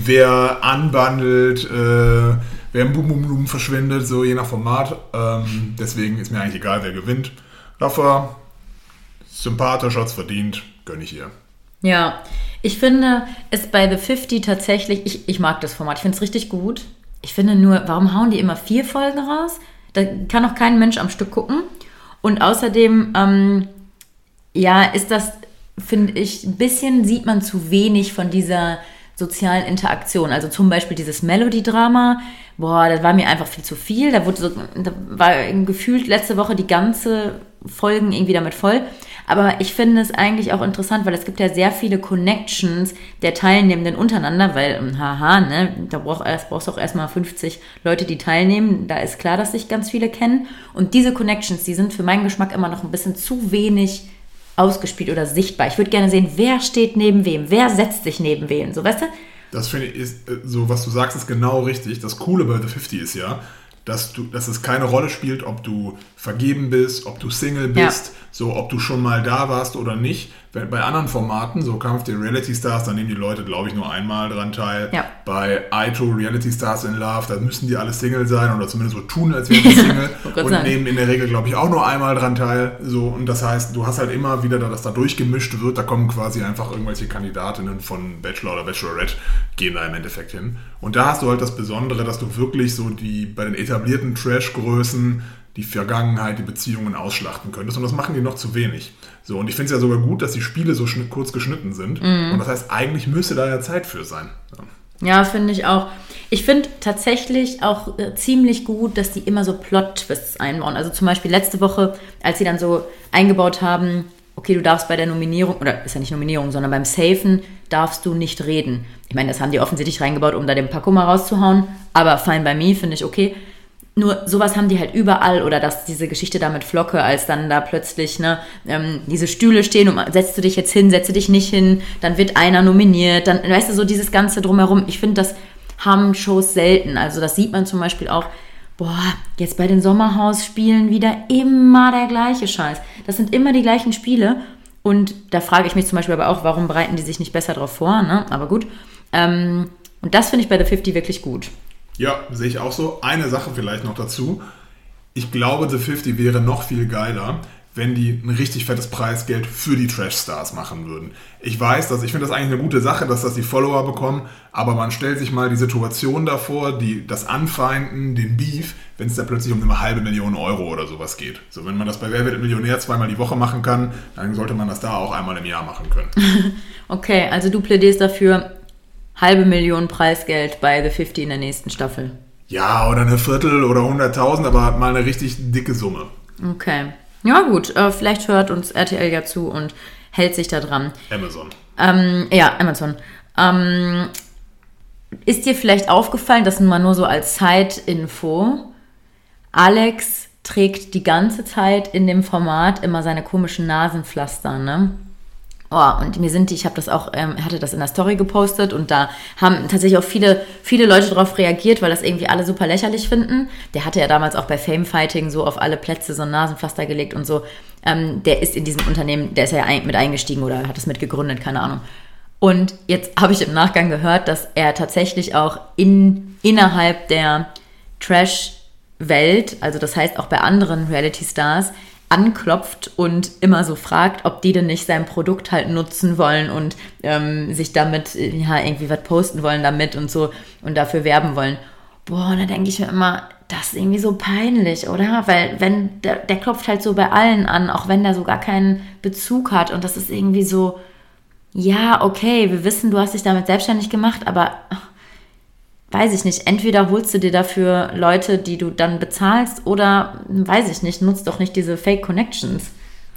wer anbandelt, wer im Bum-Bum-Bum verschwindet, so je nach Format. Deswegen ist mir eigentlich egal, wer gewinnt. Rafa, sympathisch, hat's verdient, gönne ich ihr. Ja, ich finde es bei The 50 tatsächlich, ich mag das Format, ich finde es richtig gut. Ich finde nur, warum hauen die immer 4 Folgen raus? Da kann auch kein Mensch am Stück gucken. Und außerdem, ist das, finde ich, ein bisschen sieht man zu wenig von dieser sozialen Interaktion. Also zum Beispiel dieses Melody-Drama, das war mir einfach viel zu viel. Da war gefühlt letzte Woche die ganze Folgen irgendwie damit voll. Aber ich finde es eigentlich auch interessant, weil es gibt ja sehr viele Connections der Teilnehmenden untereinander, weil, ne, da brauchst du auch erstmal 50 Leute, die teilnehmen. Da ist klar, dass sich ganz viele kennen. Und diese Connections, die sind für meinen Geschmack immer noch ein bisschen zu wenig ausgespielt oder sichtbar. Ich würde gerne sehen, wer steht neben wem, wer setzt sich neben wem, so, weißt du? Das finde ich, so was du sagst, ist genau richtig. Das Coole bei The 50 ist ja, dass es keine Rolle spielt, ob du vergeben bist, ob du Single bist, so ob du schon mal da warst oder nicht. Bei anderen Formaten, so Kampf der Reality Stars, da nehmen die Leute, glaube ich, nur einmal dran teil. Ja. Bei Aito, Reality Stars in Love, da müssen die alle Single sein oder zumindest so tun, als wären die Single und nehmen in der Regel, glaube ich, auch nur einmal dran teil. So, und das heißt, du hast halt immer wieder, dass da durchgemischt wird, da kommen quasi einfach irgendwelche Kandidatinnen von Bachelor oder Bachelorette, gehen da im Endeffekt hin. Und da hast du halt das Besondere, dass du wirklich so bei den etablierten Trash-Größen die Vergangenheit, die Beziehungen ausschlachten könntest. Und das machen die noch zu wenig. So, und ich finde es ja sogar gut, dass die Spiele so kurz geschnitten sind. Und das heißt, eigentlich müsste da ja Zeit für sein. Ja, finde ich auch. Ich finde tatsächlich auch ziemlich gut, dass die immer so Plot-Twists einbauen. Also zum Beispiel letzte Woche, als sie dann so eingebaut haben, okay, du darfst bei der Nominierung, oder ist ja nicht Nominierung, sondern beim Safen darfst du nicht reden. Ich meine, das haben die offensichtlich reingebaut, um da den Paco mal rauszuhauen. Aber fine by me, finde ich okay. Nur sowas haben die halt überall, oder dass diese Geschichte da mit Flocke, als dann da plötzlich diese Stühle stehen und setzt du dich jetzt hin, setzt du dich nicht hin, dann wird einer nominiert, dann, weißt du, so dieses Ganze drumherum. Ich finde, das haben Shows selten. Also das sieht man zum Beispiel auch, jetzt bei den Sommerhaus-Spielen wieder immer der gleiche Scheiß. Das sind immer die gleichen Spiele und da frage ich mich zum Beispiel aber auch, warum bereiten die sich nicht besser drauf vor, ne? Aber gut. Und das finde ich bei The 50 wirklich gut. Ja, sehe ich auch so. Eine Sache vielleicht noch dazu. Ich glaube, The 50 wäre noch viel geiler, wenn die ein richtig fettes Preisgeld für die Trash-Stars machen würden. Ich weiß, ich finde das eigentlich eine gute Sache, dass das die Follower bekommen, aber man stellt sich mal die Situation davor, das Anfeinden, den Beef, wenn es da plötzlich um eine 500.000 Euro oder sowas geht. So, wenn man das bei Wer wird Millionär zweimal die Woche machen kann, dann sollte man das da auch einmal im Jahr machen können. Okay, also du plädierst dafür, 500.000 Preisgeld bei The 50 in der nächsten Staffel. Ja, oder eine Viertel oder 100.000, aber mal eine richtig dicke Summe. Okay. Ja gut, vielleicht hört uns RTL ja zu und hält sich da dran. Amazon. Amazon. Ist dir vielleicht aufgefallen, das mal nur so als Side-Info, Alex trägt die ganze Zeit in dem Format immer seine komischen Nasenpflaster, ne? Und ich habe das auch, hatte das in der Story gepostet und da haben tatsächlich auch viele Leute drauf reagiert, weil das irgendwie alle super lächerlich finden. Der hatte ja damals auch bei Fame Fighting so auf alle Plätze so ein Nasenpflaster gelegt und so. Der ist in diesem Unternehmen, der ist ja mit eingestiegen oder hat es mit gegründet, keine Ahnung. Und jetzt habe ich im Nachgang gehört, dass er tatsächlich auch innerhalb der Trash-Welt, also das heißt auch bei anderen Reality-Stars, anklopft und immer so fragt, ob die denn nicht sein Produkt halt nutzen wollen und sich damit irgendwie was posten wollen damit und so und dafür werben wollen. Und da denke ich mir immer, das ist irgendwie so peinlich, oder? Weil wenn der klopft halt so bei allen an, auch wenn der so gar keinen Bezug hat und das ist irgendwie so, ja, okay, wir wissen, du hast dich damit selbstständig gemacht, aber weiß ich nicht, entweder holst du dir dafür Leute, die du dann bezahlst oder, weiß ich nicht, nutzt doch nicht diese Fake Connections.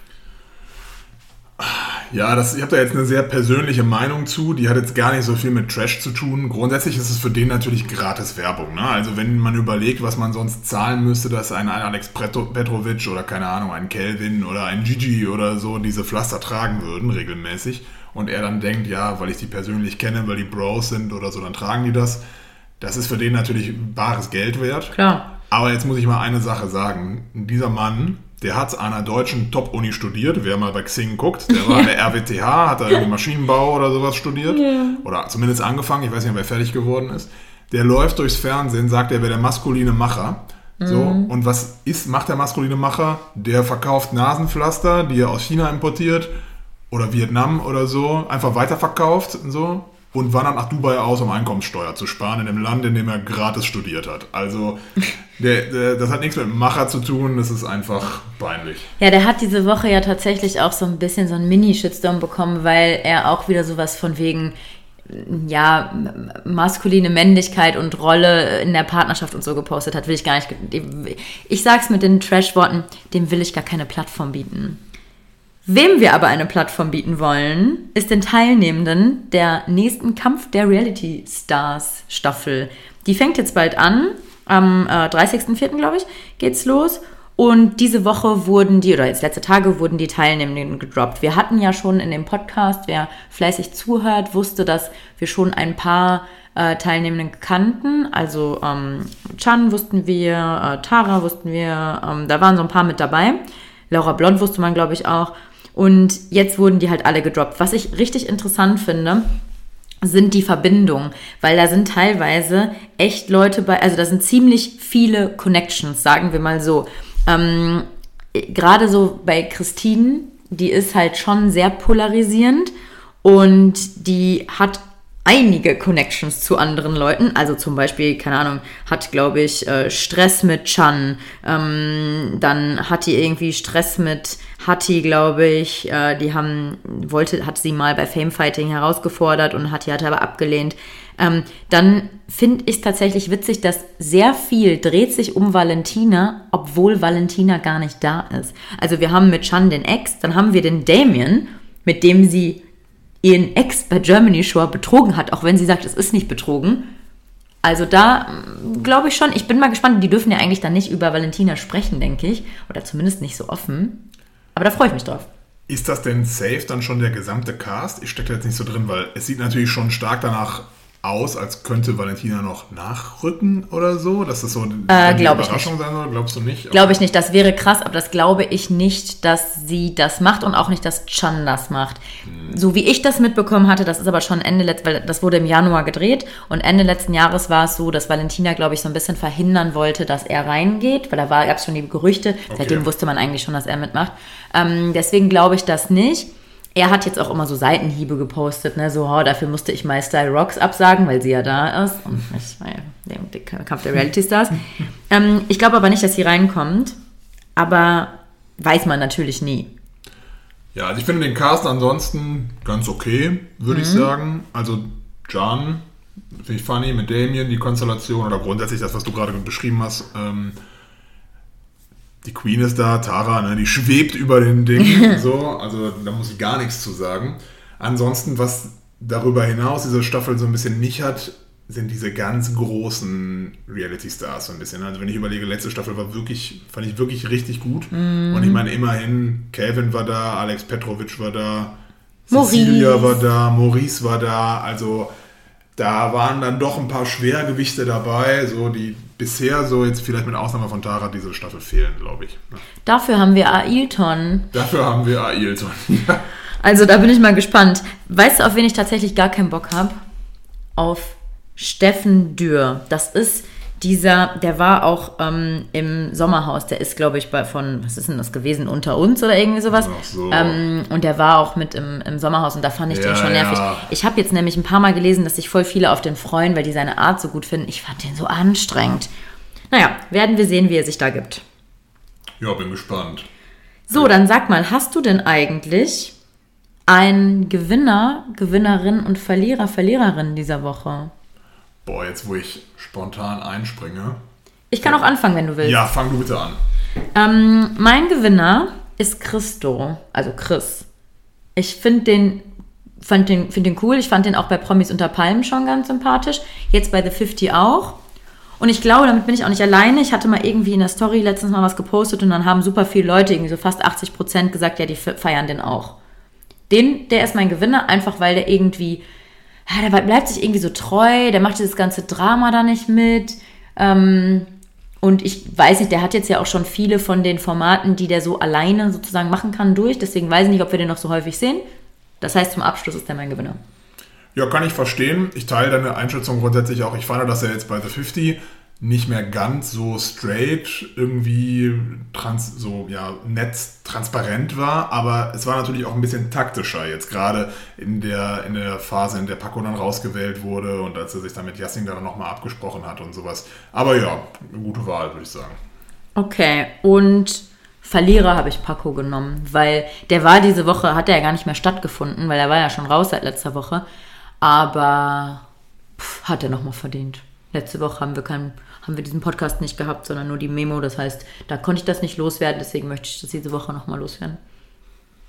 Ja, ich habe da jetzt eine sehr persönliche Meinung zu, die hat jetzt gar nicht so viel mit Trash zu tun. Grundsätzlich ist es für den natürlich gratis Werbung, ne? Also wenn man überlegt, was man sonst zahlen müsste, dass ein Alex Petrovic oder keine Ahnung, ein Kelvin oder ein Gigi oder so diese Pflaster tragen würden regelmäßig und er dann denkt, ja, weil ich die persönlich kenne, weil die Bros sind oder so, dann tragen die das. Das ist für den natürlich bares Geld wert. Klar. Aber jetzt muss ich mal eine Sache sagen. Dieser Mann, der hat an einer deutschen Top-Uni studiert. Wer mal bei Xing guckt, der war an der RWTH, hat da irgendwie Maschinenbau oder sowas studiert. Yeah. Oder zumindest angefangen. Ich weiß nicht, wer fertig geworden ist. Der läuft durchs Fernsehen, sagt, er wäre der maskuline Macher. So, und was macht der maskuline Macher? Der verkauft Nasenpflaster, die er aus China importiert oder Vietnam oder so, einfach weiterverkauft und so. Und wandert nach Dubai aus, um Einkommenssteuer zu sparen, in dem Land, in dem er gratis studiert hat. Also, das hat nichts mit dem Macher zu tun, das ist einfach peinlich. Ja, der hat diese Woche ja tatsächlich auch so ein bisschen so einen Mini-Shitstorm bekommen, weil er auch wieder sowas von wegen, ja, maskuline Männlichkeit und Rolle in der Partnerschaft und so gepostet hat. Ich sag's mit den Trash-Worten, dem will ich gar keine Plattform bieten. Wem wir aber eine Plattform bieten wollen, ist den Teilnehmenden der nächsten Kampf der Reality Stars Staffel. Die fängt jetzt bald an, am 30.04. glaube ich, geht's los. Und diese Woche jetzt letzte Tage wurden die Teilnehmenden gedroppt. Wir hatten ja schon in dem Podcast, wer fleißig zuhört, wusste, dass wir schon ein paar Teilnehmenden kannten. Also Chan wussten wir, Tara wussten wir, da waren so ein paar mit dabei. Laura Blond wusste man, glaube ich, auch. Und jetzt wurden die halt alle gedroppt. Was ich richtig interessant finde, sind die Verbindungen, weil da sind teilweise echt Leute bei, also da sind ziemlich viele Connections, sagen wir mal so. Gerade so bei Christine, die ist halt schon sehr polarisierend und die hat einige Connections zu anderen Leuten, also zum Beispiel, keine Ahnung, hat, glaube ich, Stress mit Chan, dann hat die irgendwie Stress mit Hatti, glaube ich, hat sie mal bei Famefighting herausgefordert und Hatti hat aber abgelehnt. Dann finde ich es tatsächlich witzig, dass sehr viel dreht sich um Valentina, obwohl Valentina gar nicht da ist. Also wir haben mit Chan den Ex, dann haben wir den Damien, mit dem sie ihren Ex bei Germany Shore betrogen hat, auch wenn sie sagt, es ist nicht betrogen. Also da glaube ich schon, ich bin mal gespannt, die dürfen ja eigentlich dann nicht über Valentina sprechen, denke ich, oder zumindest nicht so offen, aber da freue ich mich drauf. Ist das denn safe dann schon der gesamte Cast? Ich stecke da jetzt nicht so drin, weil es sieht natürlich schon stark danach aus, als könnte Valentina noch nachrücken oder so, dass das so eine Überraschung sein soll, glaubst du nicht? Glaube ich nicht, das wäre krass, aber das glaube ich nicht, dass sie das macht und auch nicht, dass Chan das macht. So wie ich das mitbekommen hatte, das ist aber schon weil das wurde im Januar gedreht und Ende letzten Jahres war es so, dass Valentina, glaube ich, so ein bisschen verhindern wollte, dass er reingeht, weil gab es schon die Gerüchte, seitdem wusste man eigentlich schon, dass er mitmacht. Deswegen glaube ich das nicht. Er hat jetzt auch immer so Seitenhiebe gepostet, ne? So, dafür musste ich My Style Rocks absagen, weil sie ja da ist. Und der Kampf der Reality Stars. Ich glaube aber nicht, dass sie reinkommt. Aber weiß man natürlich nie. Ja, also ich finde den Cast ansonsten ganz okay, würde ich sagen. Also Can, finde ich funny, mit Damien, die Konstellation oder grundsätzlich das, was du gerade beschrieben hast. Die Queen ist da, Tara, ne, die schwebt über den Ding, so, also da muss ich gar nichts zu sagen. Ansonsten, was darüber hinaus diese Staffel so ein bisschen nicht hat, sind diese ganz großen Reality-Stars so ein bisschen. Also wenn ich überlege, letzte Staffel fand ich wirklich richtig gut. Und ich meine, immerhin, Calvin war da, Alex Petrovic war da, Cecilia war da, Maurice war da, also da waren dann doch ein paar Schwergewichte dabei, so die bisher so jetzt vielleicht mit Ausnahme von Tara diese Staffel fehlen, glaube ich. Dafür haben wir Ailton. Ja. Also da bin ich mal gespannt. Weißt du, auf wen ich tatsächlich gar keinen Bock habe? Auf Steffen Dürr. Das ist der war auch im Sommerhaus, der ist, glaube ich, was ist denn das gewesen, Unter uns oder irgendwie sowas. Ach so. Und der war auch mit im Sommerhaus und da fand ich den schon nervig. Ja. Ich habe jetzt nämlich ein paar Mal gelesen, dass sich voll viele auf den freuen, weil die seine Art so gut finden. Ich fand den so anstrengend. Naja, werden wir sehen, wie er sich da gibt. Ja, bin gespannt. So, dann sag mal, hast du denn eigentlich einen Gewinner, Gewinnerin und Verliererin dieser Woche? Boah, jetzt wo ich spontan einspringe. Ich kann auch anfangen, wenn du willst. Ja, fang du bitte an. Mein Gewinner ist Christo, also Chris. Ich find den cool. Ich fand den auch bei Promis unter Palmen schon ganz sympathisch. Jetzt bei The 50 auch. Und ich glaube, damit bin ich auch nicht alleine. Ich hatte mal irgendwie in der Story letztens mal was gepostet und dann haben super viele Leute, irgendwie so fast 80% gesagt, ja, die feiern den auch. Der ist mein Gewinner, einfach weil der irgendwie... Ja, der bleibt sich irgendwie so treu, der macht dieses ganze Drama da nicht mit. Und ich weiß nicht, der hat jetzt ja auch schon viele von den Formaten, die der so alleine sozusagen machen kann, durch. Deswegen weiß ich nicht, ob wir den noch so häufig sehen. Das heißt, zum Abschluss ist der mein Gewinner. Ja, kann ich verstehen. Ich teile deine Einschätzung grundsätzlich auch. Ich fand, dass er jetzt bei The 50 nicht mehr ganz so straight irgendwie netztransparent war, aber es war natürlich auch ein bisschen taktischer jetzt gerade in der Phase, in der Paco dann rausgewählt wurde und als er sich dann mit Yassin dann nochmal abgesprochen hat und sowas. Aber ja, eine gute Wahl, würde ich sagen. Okay, und Verlierer habe ich Paco genommen, weil der war diese Woche, hat er ja gar nicht mehr stattgefunden, weil er war ja schon raus seit letzter Woche, aber hat er nochmal verdient. Letzte Woche haben wir diesen Podcast nicht gehabt, sondern nur die Memo. Das heißt, da konnte ich das nicht loswerden. Deswegen möchte ich das diese Woche nochmal loswerden.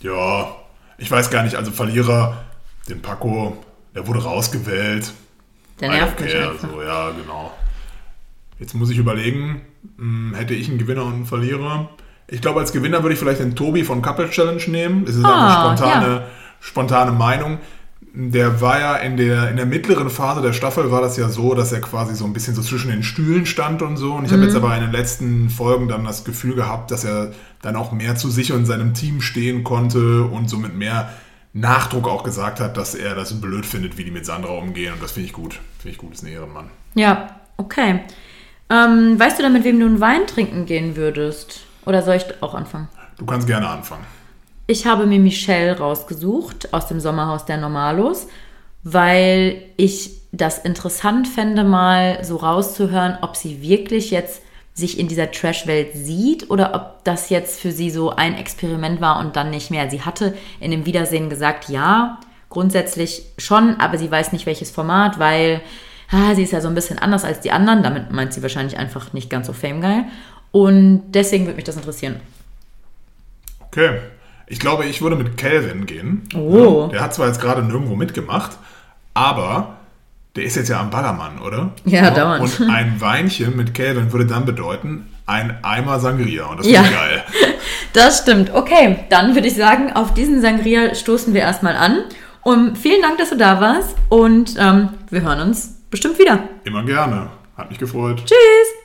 Ja, ich weiß gar nicht, also Verlierer, den Paco, der wurde rausgewählt. Der nervt mich einfach. Also, ja, genau. Jetzt muss ich überlegen, hätte ich einen Gewinner und einen Verlierer? Ich glaube, als Gewinner würde ich vielleicht den Tobi von Couple Challenge nehmen. Das ist eine spontane Meinung. Der war ja in der mittleren Phase der Staffel war das ja so, dass er quasi so ein bisschen so zwischen den Stühlen stand und so. Und ich habe jetzt aber in den letzten Folgen dann das Gefühl gehabt, dass er dann auch mehr zu sich und seinem Team stehen konnte und so mit mehr Nachdruck auch gesagt hat, dass er das blöd findet, wie die mit Sandra umgehen. Und das finde ich gut. Finde ich gut, ist ein Ehrenmann. Ja, okay. Weißt du dann, mit wem du einen Wein trinken gehen würdest? Oder soll ich auch anfangen? Du kannst gerne anfangen. Ich habe mir Michelle rausgesucht aus dem Sommerhaus der Normalos, weil ich das interessant fände, mal so rauszuhören, ob sie wirklich jetzt sich in dieser Trash-Welt sieht oder ob das jetzt für sie so ein Experiment war und dann nicht mehr. Sie hatte in dem Wiedersehen gesagt, ja, grundsätzlich schon, aber sie weiß nicht, welches Format, weil sie ist ja so ein bisschen anders als die anderen. Damit meint sie wahrscheinlich einfach nicht ganz so famegeil. Und deswegen würde mich das interessieren. Okay. Ich glaube, ich würde mit Calvin gehen. Oh. Der hat zwar jetzt gerade nirgendwo mitgemacht, aber der ist jetzt ja am Ballermann, oder? Ja, dauernd. Und ein Weinchen mit Calvin würde dann bedeuten, ein Eimer Sangria. Und das ist geil. Das stimmt. Okay, dann würde ich sagen, auf diesen Sangria stoßen wir erstmal an. Und vielen Dank, dass du da warst. Und wir hören uns bestimmt wieder. Immer gerne. Hat mich gefreut. Tschüss.